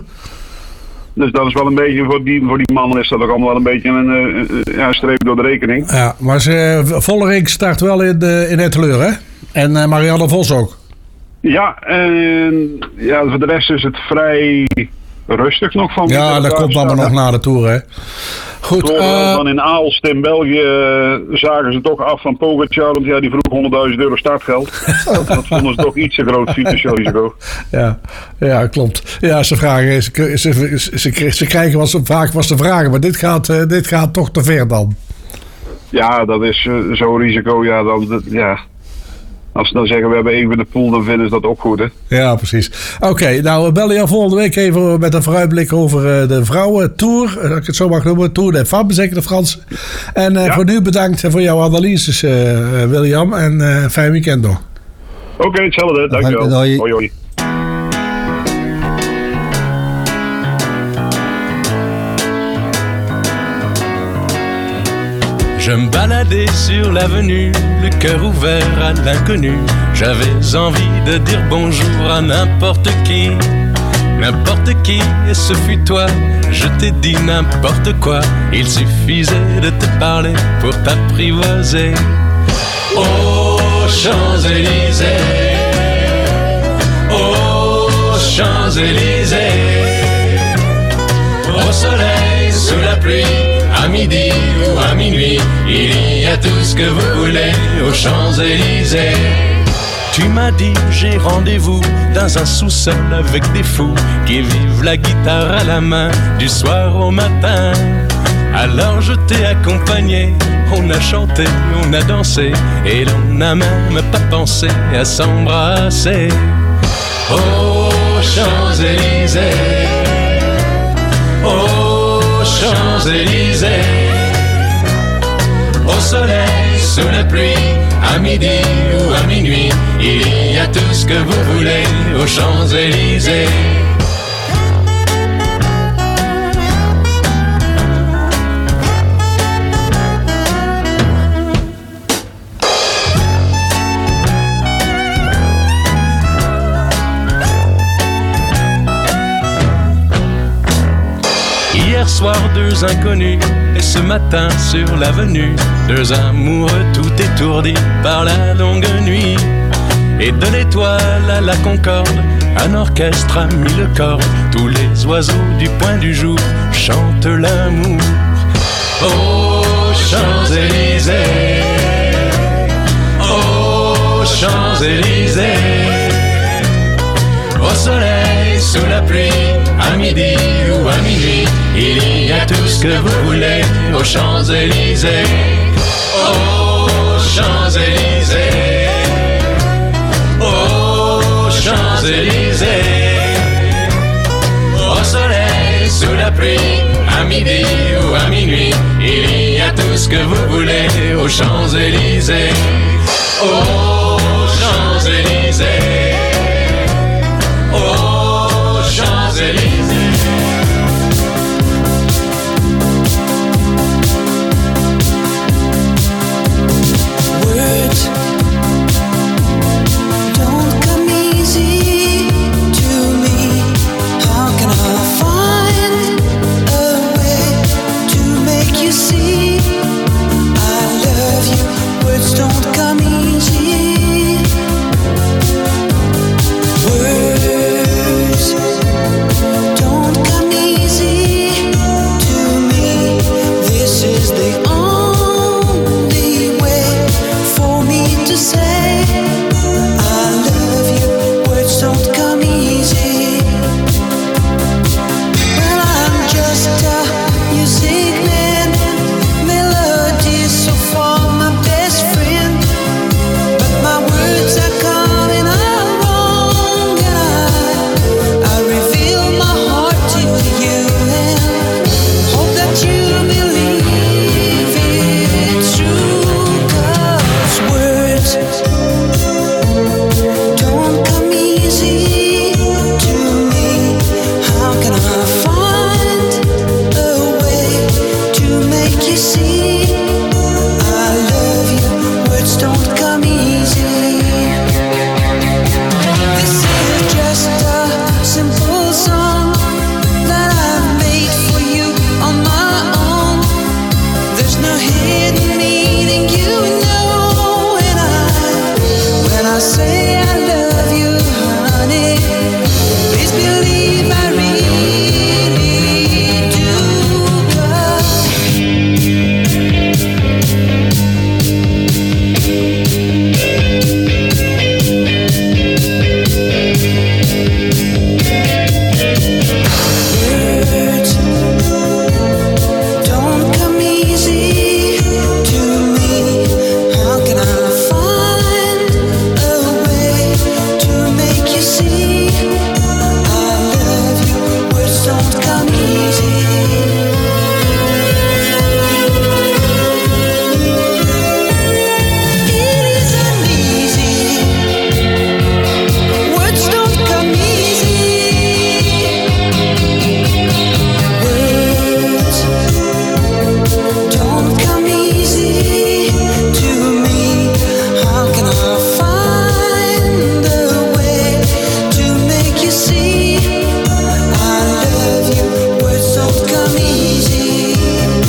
Speaker 14: Dus dat is wel een beetje, voor die, voor die mannen is dat ook allemaal wel een beetje een, uh, ja, een streep door de rekening.
Speaker 11: Ja, maar ze, Vollering start wel in, de, in Etteleur, hè? En uh, Marianne Vos ook.
Speaker 14: Ja, en ja, voor de rest is het vrij rustig nog van.
Speaker 11: Ja, dat komt allemaal nog na de Tour, hè? Goed.
Speaker 14: Uh, dan in Aalst in België uh, zagen ze toch af van Pogacar, want ja, die vroeg honderdduizend euro startgeld. Dat vonden ze toch iets te groot financieel risico.
Speaker 11: Ja, ja, klopt. Ja, ze vragen, ze, ze, ze, ze, ze krijgen wat ze vaak wat ze vragen, maar dit gaat, uh, dit gaat toch te ver dan.
Speaker 14: Ja, dat is uh, zo'n risico, ja, dan, ja. Als ze dan zeggen, we hebben even de pool, dan vinden ze dat ook goed, hè?
Speaker 11: Ja, precies. Oké, okay, nou, we bellen je volgende week even met een vooruitblik over uh, de vrouwen-tour. Als ik het zo mag noemen, Tour de Femme, zeker de Frans. En uh, ja. voor nu bedankt voor jouw analyses, uh, William. En uh, fijn weekend nog.
Speaker 14: Oké, okay, hetzelfde. Dankjewel. Hoi, hoi.
Speaker 15: Je me baladais sur l'avenue, le cœur ouvert à l'inconnu. J'avais envie de dire bonjour à n'importe qui, n'importe qui, et ce fut toi. Je t'ai dit n'importe quoi, il suffisait de te parler pour t'apprivoiser. Oh, Champs-Élysées, oh, Champs-Élysées, au soleil, sous la pluie, à midi ou à minuit, il y a tout ce que vous voulez aux Champs-Élysées. Tu m'as dit j'ai rendez-vous dans un sous-sol avec des fous qui vivent la guitare à la main du soir au matin. Alors je t'ai accompagné, on a chanté, on a dansé et l'on n'a même pas pensé à s'embrasser. Oh, Champs-Élysées, oh, Champs-Élysées, au soleil, sous la pluie, à midi ou à minuit, il y a tout ce que vous voulez aux Champs-Élysées. Hier soir, deux inconnus, et ce matin sur l'avenue, deux amoureux tout étourdis par la longue nuit. Et de l'étoile à la Concorde, un orchestre a mis le corps. Tous les oiseaux du point du jour chantent l'amour. Oh, Champs-Élysées, oh, Champs-Élysées, au soleil, sous la pluie, à midi ou à minuit, il y a tout ce que vous voulez aux Champs-Élysées. Aux Champs-Élysées. Aux Champs-Élysées. Au soleil, sous la pluie, à midi ou à minuit, il y a tout ce que vous voulez aux Champs-Élysées. Aux Champs-Élysées. Aux Champs-Élysées.
Speaker 7: Words don't come easy to me. How can I find a way to make you see I love you? Words don't come easy. Words don't come easy to me. This is the only way for me to say I love you. Words don't come easy. Well, I'm just a music man. Melodies so far my best friend. But my words are coming out wrong, and I, I reveal my heart to you and hope that you believe it's true. 'Cause words don't come easy to me. How can I find a way to make you see I love you? Words don't come easy. This is just a simple song that I made for you on my own. There's no hidden meaning, you know, and I, when I say I love you, honey, please believe I really do. 'Cause words don't come easy to me. How can I find a way to make you see I love you? Words don't come easy. It isn't easy. Words don't come easy. Words don't come easy to me. How can I find a way to make you see I love you? Words don't come easy.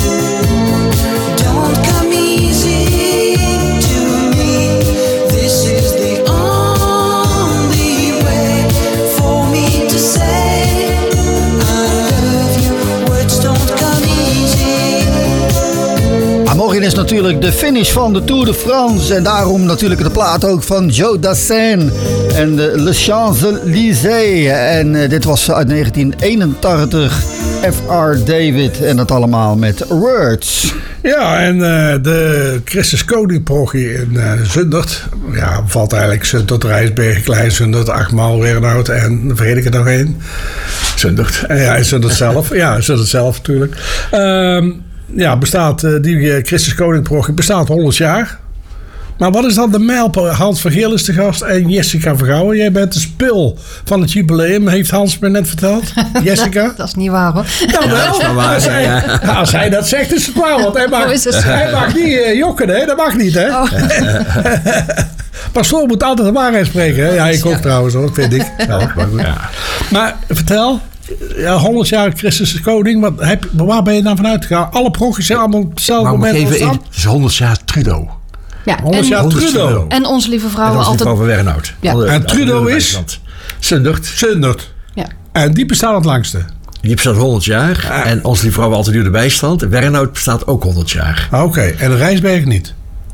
Speaker 7: Don't come easy to me. This is the only way for me to say I love you. Words don't come easy.
Speaker 12: Ah, morgen is natuurlijk de finish van de Tour de France. En daarom natuurlijk de plaat ook van Joe Dassin en de Le Champs-Élysées. En uh, dit was uit negentien eenentachtig. F R David en dat allemaal met Words.
Speaker 11: Ja, en uh, de Christus Koning-progie in uh, Zundert. Ja, valt eigenlijk Zundert, Rijsbergen, Klein Zundert, Achtmaal, Wernhout en dan vergeet ik er nog één.
Speaker 16: Zundert.
Speaker 11: En ja, Zundert zelf. Ja, Zundert zelf natuurlijk. Um, ja, bestaat, uh, die uh, Christus Koning-progie bestaat honderd jaar. Maar wat is dan de mijlpaal? Hans van Geel is de gast en Jessica Vergouwen. Jij bent de spil van het jubileum, heeft Hans me net verteld. Jessica?
Speaker 17: Dat is niet waar, hoor.
Speaker 11: Ja, wel.
Speaker 17: Ja, dat is wel waar,
Speaker 11: als, hij,
Speaker 17: ja.
Speaker 11: als hij dat zegt, is het waar. Want hij mag,
Speaker 17: Hoe is het?
Speaker 11: hij mag niet uh, jokken, hè? Dat mag niet, hè? Oh. Pastoor moet altijd de waarheid spreken, hè? Ja, ik ook ja. trouwens, hoor, vind ik. Ja, maar, goed. Ja. Maar vertel, ja, honderd jaar Christus is koning. Wat heb, waar ben je dan vanuit gegaan? Alle progies zijn allemaal op hetzelfde moment ontstaan?
Speaker 16: Het is honderd jaar Trudeau.
Speaker 17: Ja,
Speaker 11: honderd jaar Trudeau.
Speaker 17: En onze lieve vrouw
Speaker 16: altijd.
Speaker 17: altijd.
Speaker 16: Vrouw van Wernhout.
Speaker 11: Ja. En Trudeau is?
Speaker 16: Zundert.
Speaker 11: Zundert.
Speaker 17: Ja.
Speaker 11: En die bestaat het langste?
Speaker 16: Die bestaat honderd jaar. Ja. En onze lieve vrouw altijd duurde bijstand. Wernhout bestaat ook honderd jaar.
Speaker 11: Ah, oké, okay. En de Rijsberg niet?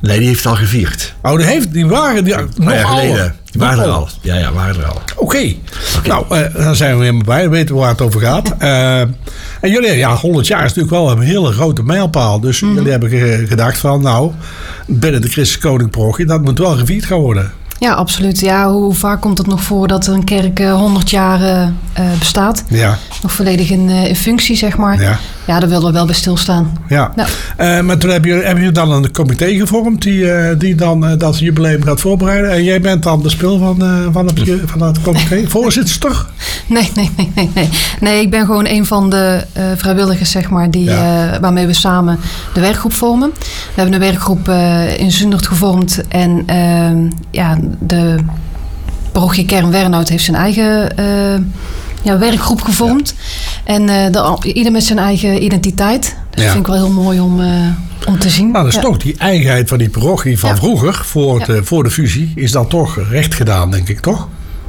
Speaker 16: Nee, die heeft al gevierd.
Speaker 11: Oh, die, heeft, die waren die,
Speaker 16: Een
Speaker 11: nog
Speaker 16: paar jaar
Speaker 11: ouder.
Speaker 16: geleden. Die waren er al. Ja, ja, waren er al.
Speaker 11: Oké. Okay. Nou, uh, dan zijn we helemaal bij. Dan weten we waar het over gaat. Uh, en jullie, ja, honderd jaar is natuurlijk wel een hele grote mijlpaal. Dus mm. jullie hebben ge- gedacht van, nou, binnen de Christus Koning parochie, dat moet wel gevierd gaan worden.
Speaker 17: Ja, absoluut. Ja, hoe vaak komt het nog voor dat een kerk uh, honderd jaar uh, bestaat?
Speaker 11: Ja.
Speaker 17: Nog volledig in, uh, in functie, zeg maar.
Speaker 11: Ja.
Speaker 17: Ja, daar willen we wel bij stilstaan.
Speaker 11: Ja.
Speaker 17: Nou.
Speaker 11: Uh, maar toen hebben jullie, hebben jullie dan een comité gevormd die, uh, die dan uh, dat jubileum gaat voorbereiden. En jij bent dan de spil van, uh, van, het, van het comité. Voorzitter toch?
Speaker 17: Nee, nee, nee, nee, nee. Nee, ik ben gewoon een van de uh, vrijwilligers, zeg maar, die,
Speaker 11: ja.
Speaker 17: uh, waarmee we samen de werkgroep vormen. We hebben een werkgroep uh, in Zundert gevormd. En uh, ja, de parochie Kern Wernhout heeft zijn eigen uh, ja, werkgroep gevormd. Ja. En uh, de, ieder met zijn eigen identiteit. Dus ja. dat vind ik wel heel mooi om, uh, om te zien.
Speaker 11: Nou, dat is
Speaker 17: ja.
Speaker 11: toch die eigenheid van die parochie van ja. vroeger, voor, het, ja. voor de fusie, is dan toch recht gedaan, denk ik, toch?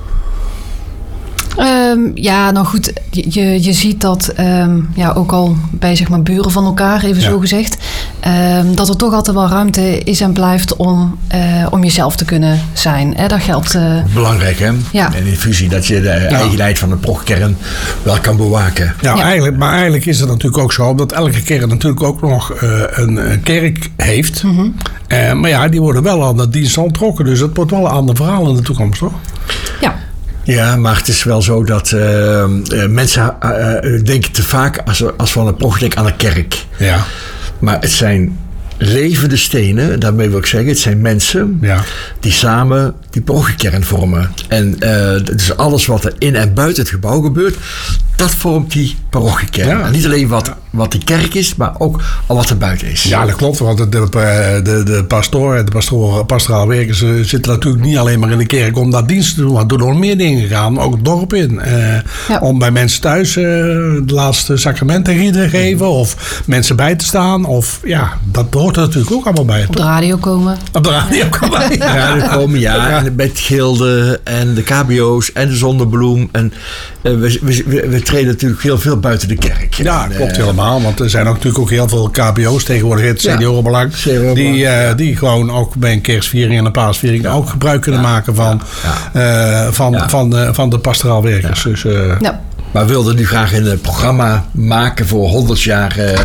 Speaker 17: Um, ja, nou goed, je, je ziet dat um, ja, ook al bij zeg maar buren van elkaar, even ja. zo gezegd, um, dat er toch altijd wel ruimte is en blijft om, uh, om jezelf te kunnen zijn. Hè? Dat geldt. Uh,
Speaker 16: Belangrijk, hè?
Speaker 17: Ja.
Speaker 16: En in fusie dat je de ja. eigenheid van de parochiekern wel kan bewaken.
Speaker 11: Ja, ja. Eigenlijk, maar eigenlijk is het natuurlijk ook zo dat elke kerk natuurlijk ook nog uh, een, een kerk heeft. Mm-hmm. Uh, maar ja, die worden wel aan de dienst onttrokken, dus het wordt wel een ander verhaal in de toekomst, toch?
Speaker 17: Ja.
Speaker 16: Ja, maar het is wel zo dat uh, uh, mensen uh, denken te vaak als, als van een parochie aan een kerk.
Speaker 11: Ja.
Speaker 16: Maar het zijn levende stenen, daarmee wil ik zeggen, het zijn mensen
Speaker 11: ja.
Speaker 16: die samen die parochiekern vormen. En uh, dus alles wat er in en buiten het gebouw gebeurt, dat vormt die parochiekern. Ja. En niet alleen wat, ja. wat die kerk is, maar ook al wat er buiten is.
Speaker 11: Ja, dat klopt. Want de, de, de, de pastoor en de pastoor, pastoraal werkers uh, zitten natuurlijk niet alleen maar in de kerk om dat dienst te doen. Maar door nog meer dingen gaan, ook het dorp in. Uh, ja. Om bij mensen thuis uh, de laatste sacramenten te geven. Of mensen bij te staan. Of ja, dat hoort er natuurlijk ook allemaal bij.
Speaker 17: Op de radio komen.
Speaker 11: Op de radio komen.
Speaker 16: Ja, de radio komen, ja. ja. En met gilden en de K B O's en de zonnebloem. En uh, we, we, we, we treden natuurlijk heel veel buiten de kerk.
Speaker 11: Ja,
Speaker 16: en,
Speaker 11: klopt
Speaker 16: uh,
Speaker 11: helemaal. Want er zijn ook natuurlijk ook heel veel K B O's tegenwoordig. Het seniorenbelang. Ja, die, uh, die gewoon ook bij een kerstviering en een paasviering ja. ook gebruik kunnen ja. maken van, ja. uh, van, ja. van, uh, van de pastoraal werkers. Ja. Dus, uh,
Speaker 17: ja.
Speaker 16: Maar we wilden nu graag een programma maken voor honderd jaar uh,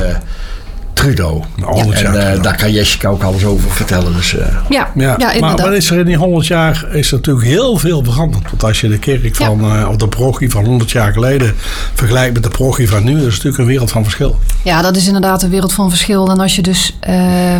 Speaker 16: Trudeau.
Speaker 11: honderd
Speaker 16: en
Speaker 11: jaar,
Speaker 16: uh, daar kan Jessica ook alles over vertellen. Dus, uh.
Speaker 17: ja,
Speaker 11: ja.
Speaker 17: ja,
Speaker 11: maar, maar is er in die honderd jaar is er natuurlijk heel veel veranderd. Want als je de kerk van, ja. uh, of de parochie van honderd jaar geleden vergelijkt met de parochie van nu, dat is natuurlijk een wereld van verschil.
Speaker 17: Ja, dat is inderdaad een wereld van verschil. En als je dus uh,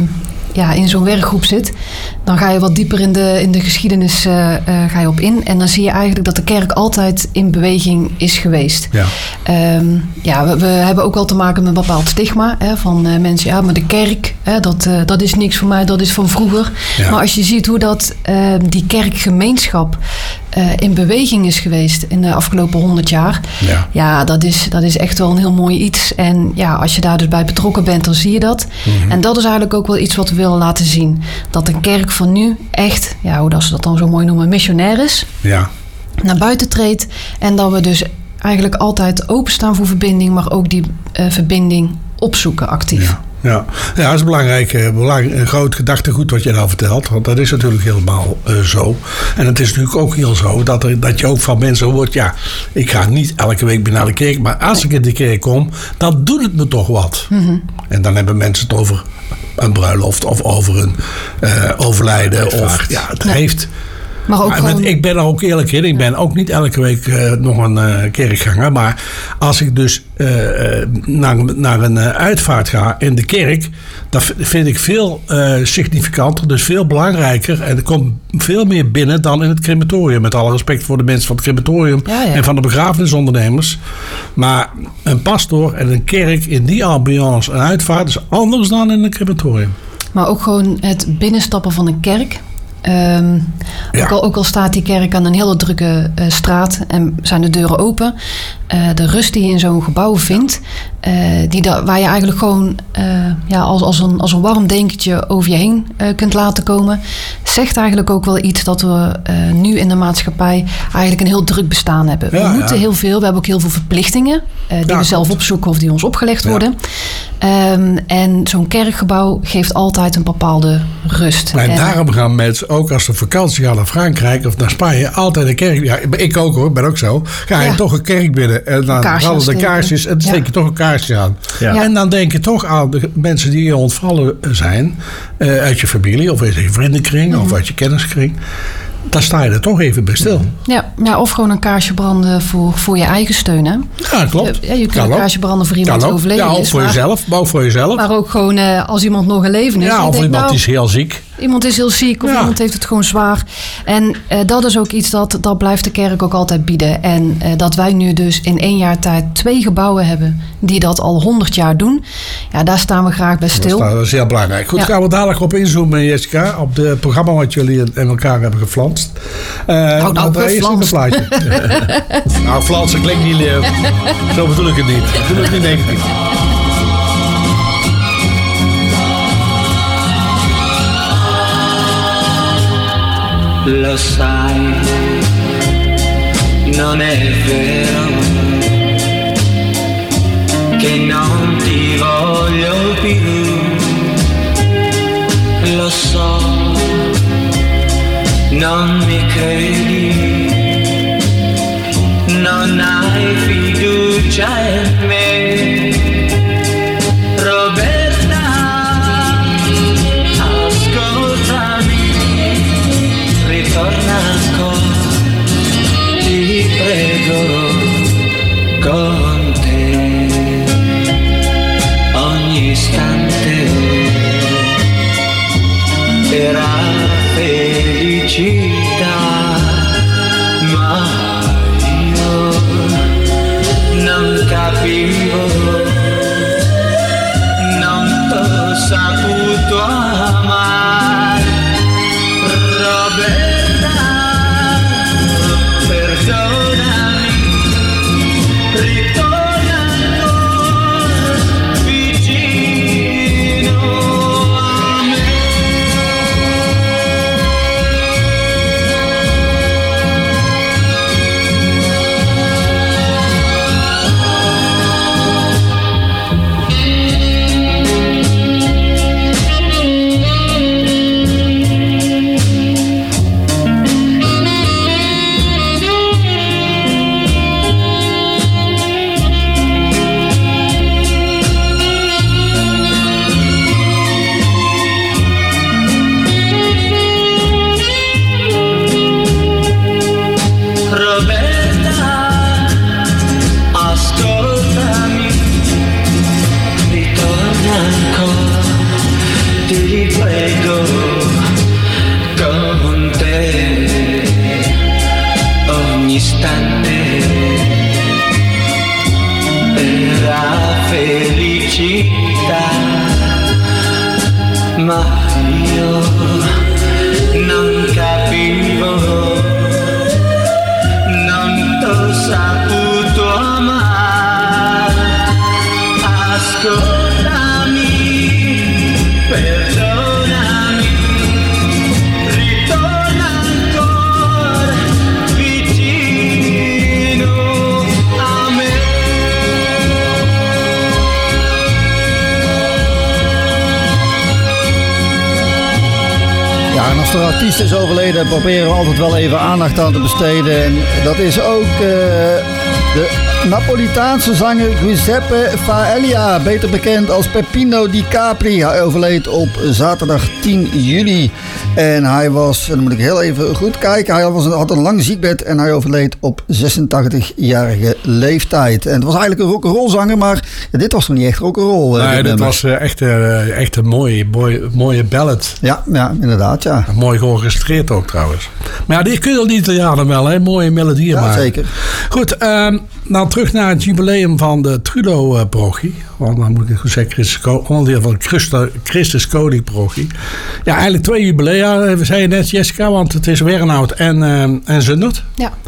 Speaker 17: ja, in zo'n werkgroep zit, dan ga je wat dieper in de, in de geschiedenis uh, uh, ga je op in. En dan zie je eigenlijk dat de kerk altijd in beweging is geweest.
Speaker 11: Ja,
Speaker 17: um, ja we, we hebben ook wel te maken met een bepaald stigma. Hè, van uh, mensen, ja, maar de kerk, hè, dat, uh, dat is niks voor mij, dat is van vroeger. Ja. Maar als je ziet hoe dat uh, die kerkgemeenschap uh, in beweging is geweest in de afgelopen honderd jaar.
Speaker 11: Ja,
Speaker 17: ja dat, is, dat is echt wel een heel mooi iets. En ja, als je daar dus bij betrokken bent, dan zie je dat. Mm-hmm. En dat is eigenlijk ook wel iets wat we willen laten zien. Dat de kerk van nu echt, ja, hoe dat ze dat dan zo mooi noemen, missionair is.
Speaker 11: Ja.
Speaker 17: Naar buiten treedt. En dat we dus eigenlijk altijd openstaan voor verbinding, maar ook die uh, verbinding opzoeken actief.
Speaker 11: Ja. Ja, ja, dat is een belangrijk, belangrijk, een groot gedachtegoed wat je nou vertelt. Want dat is natuurlijk helemaal uh, zo. En het is natuurlijk ook heel zo dat, er, dat je ook van mensen hoort, ja, ik ga niet elke week meer naar de kerk. Maar als ik in de kerk kom, dan doet het me toch wat.
Speaker 17: Mm-hmm.
Speaker 11: En dan hebben mensen het over een bruiloft of over een uh, overlijden. Of, ja, het ja. heeft...
Speaker 17: Maar ook
Speaker 11: maar,
Speaker 17: gewoon...
Speaker 11: Ik ben er ook eerlijk in. Ik ben ook niet elke week uh, nog een uh, kerkganger. Maar als ik dus uh, naar, naar een uh, uitvaart ga in de kerk, dat vind ik veel uh, significanter. Dus veel belangrijker. En er komt veel meer binnen dan in het crematorium. Met alle respect voor de mensen van het crematorium
Speaker 17: ja, ja.
Speaker 11: en van de begrafenisondernemers. Maar een pastoor en een kerk in die ambiance, een uitvaart, is anders dan in een crematorium.
Speaker 17: Maar ook gewoon het binnenstappen van een kerk. Um, ja. ook, al, ook al staat die kerk aan een hele drukke uh, straat en zijn de deuren open. Uh, de rust die je in zo'n gebouw vindt, uh, die da- waar je eigenlijk gewoon uh, ja, als, als, een, als een warm dekentje over je heen uh, kunt laten komen. zegt eigenlijk ook wel iets dat we uh, nu in de maatschappij eigenlijk een heel druk bestaan hebben.
Speaker 11: Ja,
Speaker 17: we moeten
Speaker 11: ja.
Speaker 17: heel veel, we hebben ook heel veel verplichtingen uh, die
Speaker 11: Ja,
Speaker 17: we zelf
Speaker 11: klopt.
Speaker 17: opzoeken of die ons opgelegd
Speaker 11: Ja.
Speaker 17: worden. Um, en zo'n kerkgebouw geeft altijd een bepaalde rust.
Speaker 11: En
Speaker 17: En-
Speaker 11: daarom gaan mensen ook als ze op vakantie gaan naar Frankrijk of naar Spanje altijd een kerk. Ja, ik ook hoor, ben ook zo. Ga je
Speaker 17: Ja.
Speaker 11: toch een kerk binnen en dan
Speaker 17: Kaarsje
Speaker 11: branden de
Speaker 17: aansteken.
Speaker 11: kaarsjes en dan steek je
Speaker 17: Ja.
Speaker 11: toch een kaarsje aan.
Speaker 16: Ja.
Speaker 11: En dan denk je toch aan de mensen die je ontvallen zijn uh, uit je familie of uit je vriendenkring
Speaker 17: Mhm.
Speaker 11: of uit je kenniskring. Daar sta je er toch even bij stil.
Speaker 17: Ja, ja, of gewoon een kaarsje branden voor, voor je eigen steun. Hè?
Speaker 11: Ja, klopt.
Speaker 17: Ja, je kunt
Speaker 11: Kan
Speaker 17: een
Speaker 11: ook.
Speaker 17: kaarsje branden voor iemand
Speaker 11: Kan
Speaker 17: die
Speaker 11: ook.
Speaker 17: overleden
Speaker 11: Ja, ook
Speaker 17: is.
Speaker 11: voor
Speaker 17: maar-
Speaker 11: jezelf, maar ook voor jezelf.
Speaker 17: Maar ook gewoon uh, als iemand nog in leven is.
Speaker 11: Ja,
Speaker 17: Je
Speaker 11: of
Speaker 17: denkt,
Speaker 11: iemand
Speaker 17: nou,
Speaker 11: die is heel ziek.
Speaker 17: Iemand is heel ziek of
Speaker 11: Ja.
Speaker 17: iemand heeft het gewoon zwaar. En uh, dat is ook iets dat, dat blijft de kerk ook altijd bieden. En uh, dat wij nu dus in één jaar tijd twee gebouwen hebben die dat al honderd jaar doen. Ja, daar staan we graag bij stil.
Speaker 11: Dat is, dat is heel belangrijk. Goed,
Speaker 17: Ja.
Speaker 11: gaan we dadelijk op inzoomen, Jessica. Op het programma wat jullie in elkaar hebben geflanst. Uh,
Speaker 17: nou,
Speaker 11: maar daar is ook een
Speaker 17: geflanst.
Speaker 11: plaatje. Nou, flansen klinkt niet leuk. Zo bedoel ik het niet. Ik bedoel het niet negatief.
Speaker 18: Lo sai, non è vero che non ti voglio più. Lo so, non mi credi, non hai fiducia in me. Roberta, ascoltami, ritorna ancora, ti prego, con te ogni istante era felicità, ma io non capivo, non t'ho saputo amare. Roberta, perdonami, ritorna ancora vicino a me. Roberta, ascoltami, ritorna ancora, ti prego, con te ogni istante era felicità, ma io non capivo, non t'ho saputo amare. Ascoltami, perdonami, ritorna ancora vicino a me.
Speaker 12: Ja, en als er een artiest is overleden, proberen we altijd wel even aandacht aan te besteden. En dat is ook uh, de Napolitaanse zanger Giuseppe Faeglia, beter bekend als Peppino Di Capri. Hij overleed op zaterdag tien juli. En hij was, en dan moet ik heel even goed kijken, hij was, had een lang ziekbed en hij overleed op zesentachtigjarige leeftijd. En het was eigenlijk een rock'n'roll zanger, maar ja, dit was nog niet echt rock'n'roll.
Speaker 11: Nee, dit was uh, echt, uh, echt een mooie, mooie, mooie ballad.
Speaker 12: Ja, ja, inderdaad, ja.
Speaker 11: Mooi georchestreerd ook trouwens. Maar ja, die kunnen die Italianen wel, hè? Mooie melodieën
Speaker 12: ja,
Speaker 11: maken.
Speaker 12: Zeker.
Speaker 11: Goed, um, nou terug naar het jubileum van de Trudeau-parochie. Want dan moet ik goed zeggen, Christus, onderdeel van de Christus Koning-parochie. Ja, eigenlijk twee jubilea, we zeiden net, Jessica, want het is Wernhout en, uh, en Zundert.
Speaker 17: Ja.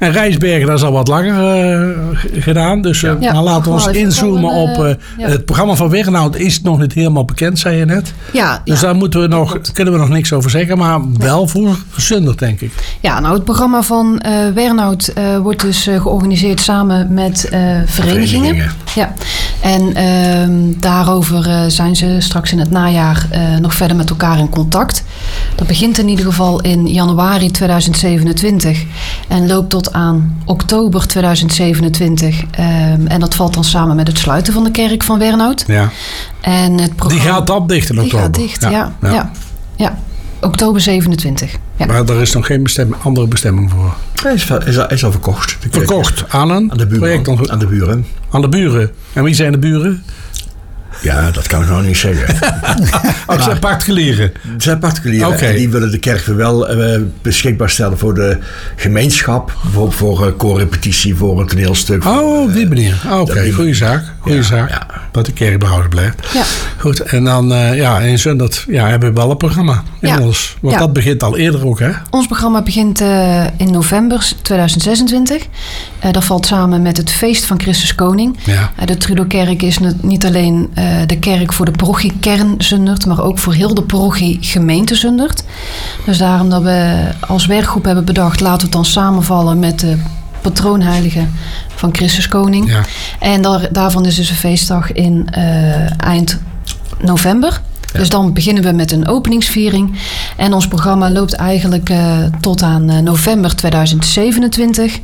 Speaker 11: En Rijsbergen, dat is al wat langer uh, gedaan. Dus uh,
Speaker 17: Ja.
Speaker 11: maar laten we
Speaker 17: Ja,
Speaker 11: ons
Speaker 17: even
Speaker 11: inzoomen
Speaker 17: gewoon,
Speaker 11: op...
Speaker 17: uh,
Speaker 11: Uh,
Speaker 17: ja.
Speaker 11: Het programma van Wernhout is nog niet helemaal bekend, zei je net.
Speaker 17: Ja,
Speaker 11: Dus
Speaker 17: ja,
Speaker 11: daar moeten we nog, kunnen we nog niks over zeggen. Maar wel voor Zundert, denk ik.
Speaker 17: Ja, nou het programma van uh, Wernhout uh, wordt dus uh, georganiseerd samen met uh, verenigingen.
Speaker 16: Verenigingen.
Speaker 17: Ja. En uh, daarover uh, zijn ze straks in het najaar uh, nog verder met elkaar in contact. Dat begint in ieder geval in januari tweeduizend zevenentwintig en loopt tot aan oktober tweeduizend zevenentwintig. Um, en dat valt dan samen met het sluiten van de kerk van Wernhout.
Speaker 11: Ja.
Speaker 17: En het programma,
Speaker 11: Die gaat dan dicht in
Speaker 17: Die
Speaker 11: oktober.
Speaker 17: gaat dicht, ja.
Speaker 11: Ja.
Speaker 17: ja.
Speaker 11: Ja.
Speaker 17: ja. ja. oktober zevenentwintig. Ja.
Speaker 11: Maar er is nog geen bestemming, andere bestemming voor.
Speaker 16: Hij is, is, al, is al verkocht. De kerk.
Speaker 11: Verkocht aan een
Speaker 16: Aan de buren.
Speaker 11: project.
Speaker 16: Aan de buren.
Speaker 11: Aan de buren. En wie zijn de buren?
Speaker 16: Ja, dat kan ik nog niet zeggen.
Speaker 11: Oh, het zijn particulieren.
Speaker 16: Het zijn particulieren.
Speaker 11: Oké.
Speaker 16: En die willen de kerk weer wel uh, beschikbaar stellen voor de gemeenschap. Bijvoorbeeld voor uh, koorrepetitie, voor een toneelstuk.
Speaker 11: Oh, op die manier. Oh, Oké,
Speaker 16: die-
Speaker 11: goede zaak. Goeie
Speaker 16: Ja,
Speaker 11: zaak.
Speaker 16: ja.
Speaker 11: Dat de kerk behouden blijft.
Speaker 17: Ja.
Speaker 11: Goed, en dan uh, ja, in Zundert ja, hebben we wel een programma.
Speaker 17: Ja.
Speaker 11: Inmiddels. Want
Speaker 17: Ja.
Speaker 11: dat begint al eerder ook, hè?
Speaker 17: Ons programma begint uh, in november tweeduizend zesentwintig. Uh, dat valt samen met het feest van Christus Koning.
Speaker 11: Ja.
Speaker 17: Uh, de Trudeaukerk is net- niet alleen uh, de kerk voor de parochie Kern Zundert, maar ook voor heel de parochie gemeente Zundert. Dus daarom dat we als werkgroep hebben bedacht, laten we het dan samenvallen met de patroonheilige van Christus Koning.
Speaker 11: Ja.
Speaker 17: En daar, daarvan is dus een feestdag in uh, eind november. Dus dan beginnen we met een openingsviering. En ons programma loopt eigenlijk uh, tot aan uh, november tweeduizend zevenentwintig.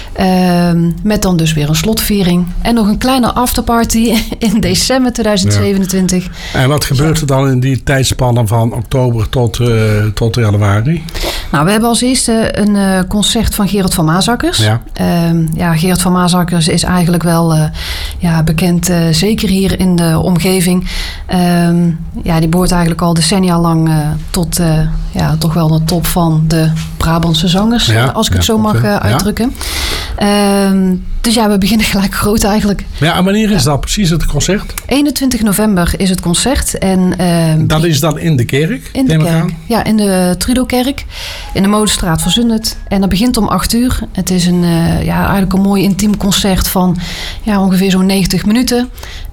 Speaker 17: Uh, met dan dus weer een slotviering. En nog een kleine afterparty in december tweeduizend zevenentwintig.
Speaker 11: En wat gebeurt er dan in die tijdspannen van oktober tot, uh, tot januari?
Speaker 17: Nou, we hebben als eerste een uh, concert van Gerard van Maasakkers.
Speaker 11: Ja.
Speaker 17: Uh, ja, Gerard van Maasakkers is eigenlijk wel uh, ja, bekend, uh, zeker hier in de omgeving. Uh, ja, die behoort eigenlijk al decennia lang uh, tot uh, ja, toch wel de top van de Brabantse zangers.
Speaker 11: Ja,
Speaker 17: uh, als ik
Speaker 11: ja,
Speaker 17: het zo mag
Speaker 11: oké.
Speaker 17: uh,
Speaker 11: Ja.
Speaker 17: uitdrukken. Uh, dus ja, we beginnen gelijk groot eigenlijk.
Speaker 11: Ja, en wanneer is dat precies het concert?
Speaker 17: eenentwintig november is het concert. En, uh,
Speaker 11: Dat is dan in de kerk?
Speaker 17: in de
Speaker 11: neem ik
Speaker 17: kerk.
Speaker 11: aan?
Speaker 17: Ja, in de Trudeaukerk. In de Molenstraat van Zundert. En dat begint om acht uur. Het is een, uh, ja, eigenlijk een mooi intiem concert van ja, ongeveer zo'n negentig minuten.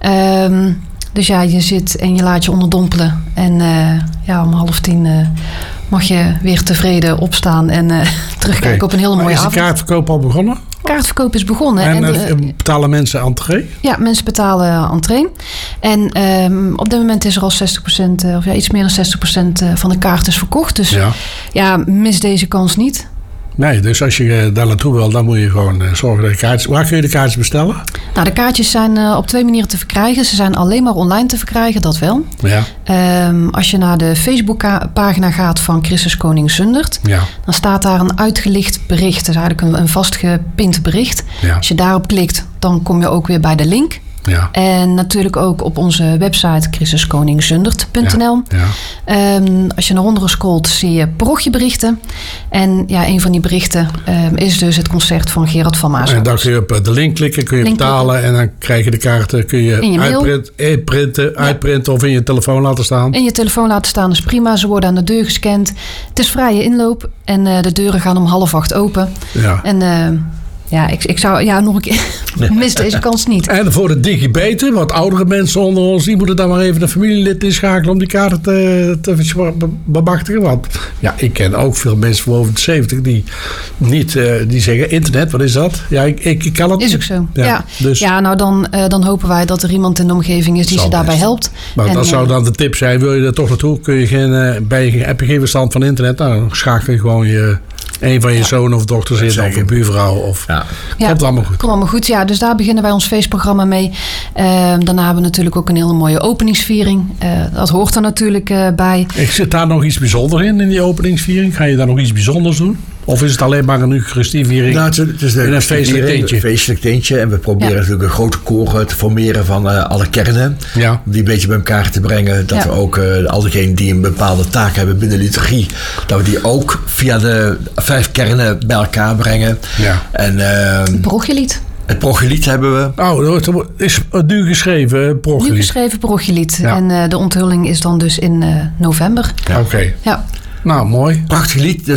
Speaker 17: Um, dus ja, je zit en je laat je onderdompelen. En uh, ja, om half tien uh, mag je weer tevreden opstaan en uh, terugkijken
Speaker 11: Oké.
Speaker 17: op een hele
Speaker 11: Maar
Speaker 17: mooie
Speaker 11: is de
Speaker 17: avond.
Speaker 11: kaartverkoop al begonnen?
Speaker 17: Kaartverkoop is begonnen.
Speaker 11: En,
Speaker 17: En,
Speaker 11: uh,
Speaker 17: uh,
Speaker 11: betalen mensen entree?
Speaker 17: ja, mensen betalen entree. En um, op dit moment is er al zestig procent, uh, of ja, iets meer dan zestig procent uh, van de kaart is verkocht. Dus
Speaker 11: Ja.
Speaker 17: ja, mis deze kans niet.
Speaker 11: Nee, dus als je uh, daar naartoe wil, dan moet je gewoon uh, zorgen dat je kaartjes... Waar kun je de kaartjes bestellen?
Speaker 17: Nou, de kaartjes zijn uh, op twee manieren te verkrijgen. Ze zijn alleen maar online te verkrijgen, dat wel.
Speaker 11: Ja.
Speaker 17: Um, als je naar de Facebookpagina gaat van Christus Koning Zundert,
Speaker 11: Ja.
Speaker 17: dan staat daar een uitgelicht bericht. Dat is eigenlijk een, een vastgepind bericht.
Speaker 11: Ja.
Speaker 17: Als je daarop klikt, dan kom je ook weer bij de link.
Speaker 11: Ja.
Speaker 17: En natuurlijk ook op onze website christus koning zundert punt n l.
Speaker 11: Ja.
Speaker 17: Um, als je naar onderen scrolt, zie je parochieberichten. En ja, een van die berichten um, is dus het concert van Gerard van Maasakkers.
Speaker 11: En dan kun je op de link klikken, kun je
Speaker 17: Link
Speaker 11: betalen en dan krijg je de kaarten, kun je,
Speaker 17: In je mail.
Speaker 11: uitprint, uitprinten, uitprinten of in je telefoon laten staan.
Speaker 17: In je telefoon laten staan is prima. Ze worden aan de deur gescand. Het is vrije inloop en uh, de deuren gaan om half acht open.
Speaker 11: Ja.
Speaker 17: En uh, ja, ik, ik zou ja, nog een keer mis deze kans niet.
Speaker 11: En voor de digibeten, wat oudere mensen onder ons, die moeten dan maar even een familielid inschakelen om die kaarten te, te be- bemachtigen. Want ja, ik ken ook veel mensen van boven de zeventig die niet, uh, die zeggen internet, wat is dat? Ja, ik, ik, ik kan het
Speaker 17: Is
Speaker 11: niet.
Speaker 17: ook zo.
Speaker 11: Ja,
Speaker 17: Ja,
Speaker 11: dus,
Speaker 17: ja nou dan, uh, dan hopen wij dat er iemand in de omgeving is die
Speaker 11: Zal
Speaker 17: ze daarbij
Speaker 11: best.
Speaker 17: helpt.
Speaker 11: maar
Speaker 17: En,
Speaker 11: dat
Speaker 17: uh,
Speaker 11: zou dan de tip zijn, wil je er toch naartoe, kun je geen, uh, bij, heb je geen verstand van internet, nou, dan schakel je gewoon je, een van je zonen of dochters in, of een buurvrouw. Of,
Speaker 16: ja.
Speaker 17: Ja,
Speaker 11: komt allemaal goed.
Speaker 17: Komt allemaal goed, ja. Dus daar beginnen wij ons feestprogramma mee. Uh, daarna hebben we natuurlijk ook een hele mooie openingsviering. Uh, dat hoort er natuurlijk uh, bij.
Speaker 11: Ik zit daar nog iets bijzonders in, in die openingsviering? Ga je daar nog iets bijzonders doen? Of is het alleen maar een Eucharistieviering
Speaker 16: Nou, het is, het is
Speaker 11: in een feestelijk teentje?
Speaker 16: Een feestelijk teentje. En we proberen
Speaker 17: Ja.
Speaker 16: natuurlijk een grote koor te formeren van uh, alle kernen.
Speaker 11: Ja.
Speaker 16: Om die een beetje bij elkaar te brengen. Dat
Speaker 17: Ja.
Speaker 16: we ook uh, al diegenen die een bepaalde taak hebben binnen de liturgie. Dat we die ook via de vijf kernen bij elkaar brengen.
Speaker 11: Ja.
Speaker 16: En uh,
Speaker 17: Parochielied.
Speaker 16: het progelied hebben we.
Speaker 11: Oh, dat is nu geschreven,
Speaker 17: Nu
Speaker 11: progelied.
Speaker 17: geschreven parochielied.
Speaker 11: Ja.
Speaker 17: En uh, de onthulling is dan dus in uh, november.
Speaker 11: Ja. Oké.
Speaker 17: Ja.
Speaker 11: Nou, mooi.
Speaker 16: Prachtig lied. Dus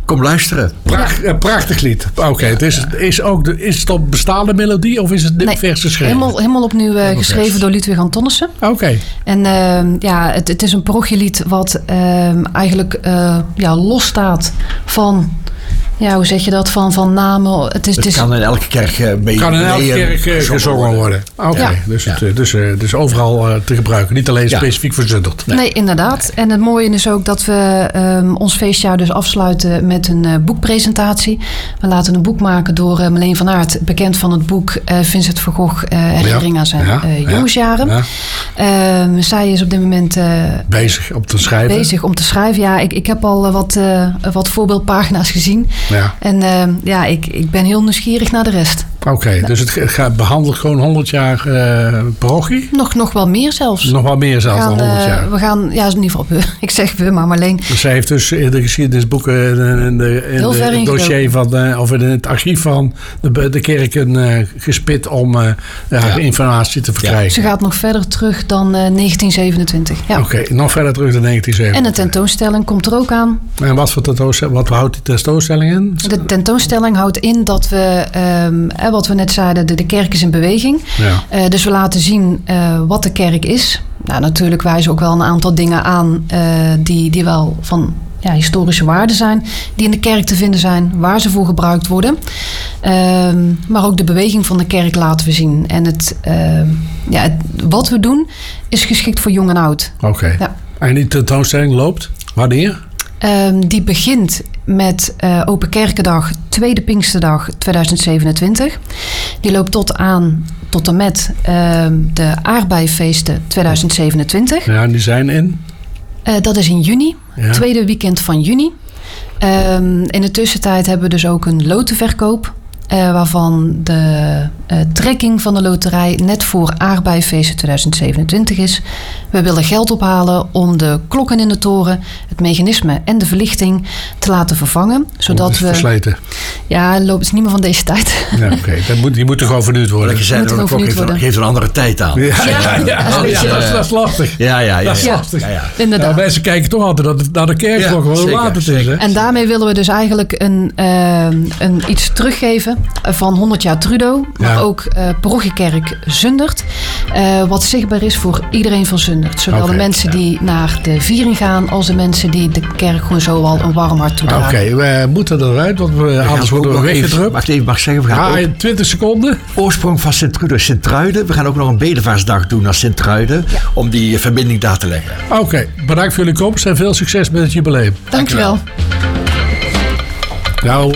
Speaker 16: Kom luisteren.
Speaker 11: Pracht, ja. Prachtig lied. Oké, okay, het is, is, ook de, is het op bestaande melodie of is het
Speaker 17: nee,
Speaker 11: vers geschreven?
Speaker 17: Helemaal, helemaal opnieuw uh, geschreven vers. door Ludwig Antonissen.
Speaker 11: Oké. Okay.
Speaker 17: En uh, ja, het, het is een parochielied wat uh, eigenlijk uh, ja, losstaat van... Ja, hoe zeg je dat? Van, van namen. Het, is,
Speaker 16: het, het is, kan in elke kerk uh, mee,
Speaker 11: kan in elke mee, kerk uh, gezongen worden. Oké, okay, ja. dus, ja. dus, uh, dus overal uh, te gebruiken. Niet alleen ja. specifiek voor Zundert.
Speaker 17: Nee. nee, inderdaad. Nee. En het mooie is ook dat we um, ons feestjaar dus afsluiten met een uh, boekpresentatie. We laten een boek maken door uh, Marleen van Aert. Bekend van het boek uh, Vincent van Gogh. Uh, herinnering ja. aan zijn ja. uh, jongensjaren. Ja. Ja. Uh, zij is op dit moment... Uh,
Speaker 11: bezig om te schrijven.
Speaker 17: Bezig om te schrijven, ja. Ik, ik heb al uh, wat, uh, wat voorbeeldpagina's gezien.
Speaker 11: Ja.
Speaker 17: En uh, ja, ik, ik ben heel nieuwsgierig naar de rest.
Speaker 11: Oké, okay, ja. dus het gaat behandelt gewoon honderd jaar uh, parochie?
Speaker 17: Nog, nog wel meer zelfs.
Speaker 11: Nog wel meer zelfs dan honderd jaar.
Speaker 17: Uh, we gaan, ja, in ieder geval, ik zeg we, maar Marleen.
Speaker 11: Dus zij heeft dus in de geschiedenisboeken in, de, in, de, in het dossier van, uh, of in het archief van de, de kerken uh, gespit om uh, ja. Ja, informatie te verkrijgen. Ja.
Speaker 17: Ze gaat nog verder terug dan uh, negentien zevenentwintig. Ja.
Speaker 11: Oké, okay, nog verder terug dan negentien zevenentwintig.
Speaker 17: En de tentoonstelling komt er ook aan.
Speaker 11: En wat voor tentoonstelling, wat houdt die tentoonstelling in?
Speaker 17: De tentoonstelling houdt in dat we, um, eh, wat we net zeiden, de, de kerk is in beweging. Ja. Uh, dus we laten zien uh, wat de kerk is. Nou, natuurlijk wijzen ook wel een aantal dingen aan uh, die, die wel van ja, historische waarde zijn. Die in de kerk te vinden zijn, waar ze voor gebruikt worden. Uh, maar ook de beweging van de kerk laten we zien. En het, uh, ja, het, wat we doen is geschikt voor jong en oud.
Speaker 11: Oké. Okay. Ja. En die tentoonstelling loopt wanneer?
Speaker 17: Um, die begint met uh, Open Kerkendag, tweede Pinksterdag tweeduizend zevenentwintig. Die loopt tot aan, tot en met uh, de aardbeienfeesten tweeduizend zevenentwintig.
Speaker 11: Ja, en die zijn in?
Speaker 17: Uh, dat is in juni, ja. Tweede weekend van juni. Um, in de tussentijd hebben we dus ook een lotenverkoop. Uh, waarvan de uh, trekking van de loterij net voor aardbeienfeesten tweeduizend zevenentwintig is. We willen geld ophalen om de klokken in de toren, het mechanisme en de verlichting te laten vervangen. Zodat
Speaker 11: is
Speaker 17: we.
Speaker 11: Versleten.
Speaker 17: Ja, het is niet meer van deze tijd.
Speaker 11: Ja, oké. Okay. Dat moet, die moeten gewoon vernieuwd worden.
Speaker 16: Je zei, de klok geeft, geeft een andere tijd aan.
Speaker 11: Ja, ja, ja, ja, ja, ja, ja dat, is, dat is lastig.
Speaker 16: Ja, ja, ja.
Speaker 11: Dat is
Speaker 16: ja,
Speaker 11: lastig. Ja,
Speaker 16: ja.
Speaker 17: Inderdaad.
Speaker 11: Nou, mensen kijken toch altijd naar de kerkklok, ja, hoe laat het is. Hè?
Speaker 17: En daarmee willen we dus eigenlijk een, uh, een iets teruggeven van honderd jaar Trudo, maar ja. ook uh, parochiekerk Zundert. Uh, wat zichtbaar is voor iedereen van Zundert. Zowel okay, de mensen ja. die naar de viering gaan, als de mensen die de kerk gewoon zo al een warm hart toedragen.
Speaker 11: Oké, okay, we moeten eruit, want we, we anders worden we weggedrukt.
Speaker 16: Mag ik even mag zeggen, we gaan
Speaker 11: ah, ook twintig seconden.
Speaker 16: Oorsprong van Sint-Trudo is Sint-Truiden. We gaan ook nog een bedevaartsdag doen naar Sint-Truiden, ja. om die verbinding daar te leggen.
Speaker 11: Oké, okay, bedankt voor jullie komst en veel succes met het jubileum.
Speaker 17: Dankjewel.
Speaker 11: Nou.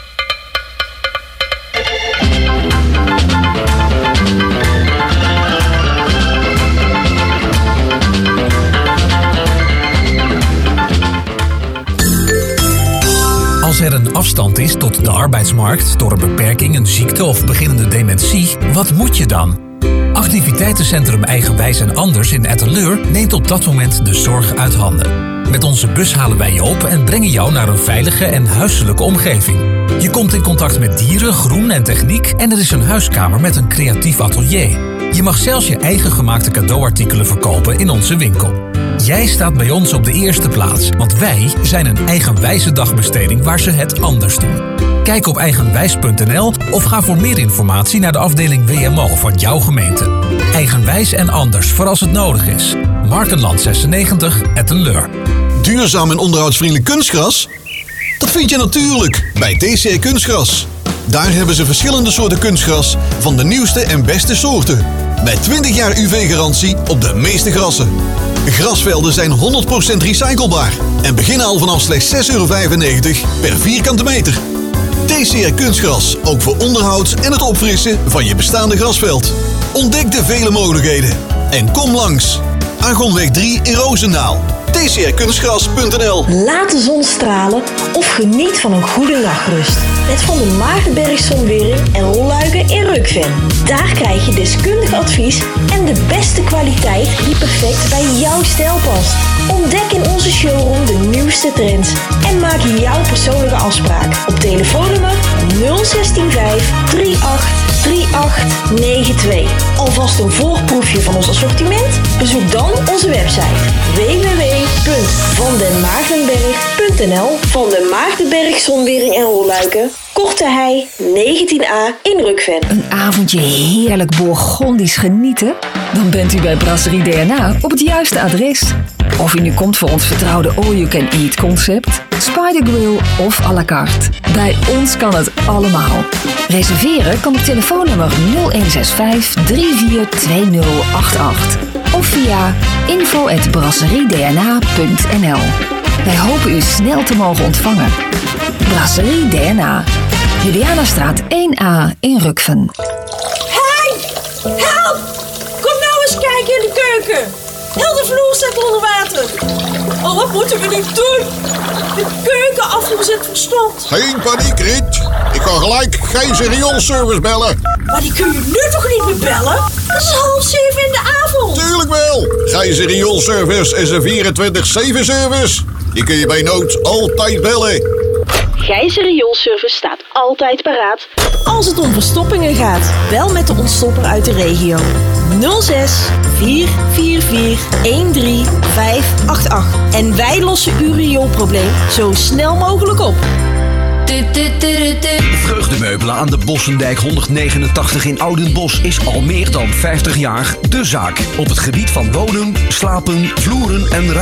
Speaker 19: Als er een afstand is tot de arbeidsmarkt door een beperking, een ziekte of beginnende dementie, wat moet je dan? Activiteitencentrum Eigenwijs en Anders in Etteleur neemt op dat moment de zorg uit handen. Met onze bus halen wij je op en brengen jou naar een veilige en huiselijke omgeving. Je komt in contact met dieren, groen en techniek en er is een huiskamer met een creatief atelier. Je mag zelfs je eigen gemaakte cadeauartikelen verkopen in onze winkel. Jij staat bij ons op de eerste plaats, want wij zijn een eigenwijze dagbesteding waar ze het anders doen. Kijk op eigenwijs punt n l of ga voor meer informatie naar de afdeling W M O van jouw gemeente. Eigenwijs en Anders voor als het nodig is. Markenland zesennegentig, Etteleur.
Speaker 4: Duurzaam en onderhoudsvriendelijk kunstgras? Dat vind je natuurlijk bij T C R Kunstgras. Daar hebben ze verschillende soorten kunstgras van de nieuwste en beste soorten. Met twintig jaar U V-garantie op de meeste grassen. Grasvelden zijn honderd procent recyclebaar en beginnen al vanaf slechts zes euro vijfennegentig per vierkante meter. T C R Kunstgras, ook voor onderhoud en het opfrissen van je bestaande grasveld. Ontdek de vele mogelijkheden en kom langs. Argonweg drie in Roosendaal. T C R kunstgras punt n l.
Speaker 20: Laat de zon stralen of geniet van een goede nachtrust. Met Van de Maartenberg Zonwering en Rolluiken in Rukven. Daar krijg je deskundig advies en de beste kwaliteit die perfect bij jouw stijl past. Ontdek in onze showroom de nieuwste trends en maak jouw persoonlijke afspraak op telefoonnummer nul een zes vijf drie acht drie acht negen twee. Alvast een voorproefje van ons assortiment? Bezoek dan onze website w w w punt van den maartenberg punt n l. Van den Maartenberg Zonwering en Rolluiken. Korte Hei negentien a in Rukven.
Speaker 10: Een avondje heerlijk Bourgondisch genieten? Dan bent u bij Brasserie D N A op het juiste adres. Of u nu komt voor ons vertrouwde all-you-can-eat concept, Spider Grill of à la carte. Bij ons kan het allemaal. Reserveren kan op telefoonnummer nul een zes vijf drie vier twee nul acht acht of via info at brasseriedna punt n l. Wij hopen u snel te mogen ontvangen. Brasserie D N A, Julianastraat één a in Rukven.
Speaker 21: Hey! Help! Kom nou eens kijken in de keuken. Heel de vloer staat onder water. Oh, wat moeten we nu doen? De keukenafvoer zit verstomd.
Speaker 5: Geen paniek, Riet. Ik kan gelijk geen rioolservice bellen.
Speaker 21: Maar die kun je nu toch niet meer bellen? Het is half zeven in de avond.
Speaker 5: Tuurlijk wel. Gijzer Rioolservice is een vierentwintig zeven service. Die kun je bij nood altijd bellen.
Speaker 20: Gijzer Rioolservice staat altijd paraat.
Speaker 21: Als het om verstoppingen gaat, bel met de ontstopper uit de regio. nul zes vier vier vier een drie vijf acht acht. En wij lossen uw rioolprobleem zo snel mogelijk op.
Speaker 1: Vreugdemeubelen aan de Bossendijk honderdnegenentachtig in Oudenbosch is al meer dan vijftig jaar de zaak. Op het gebied van wonen, slapen, vloeren en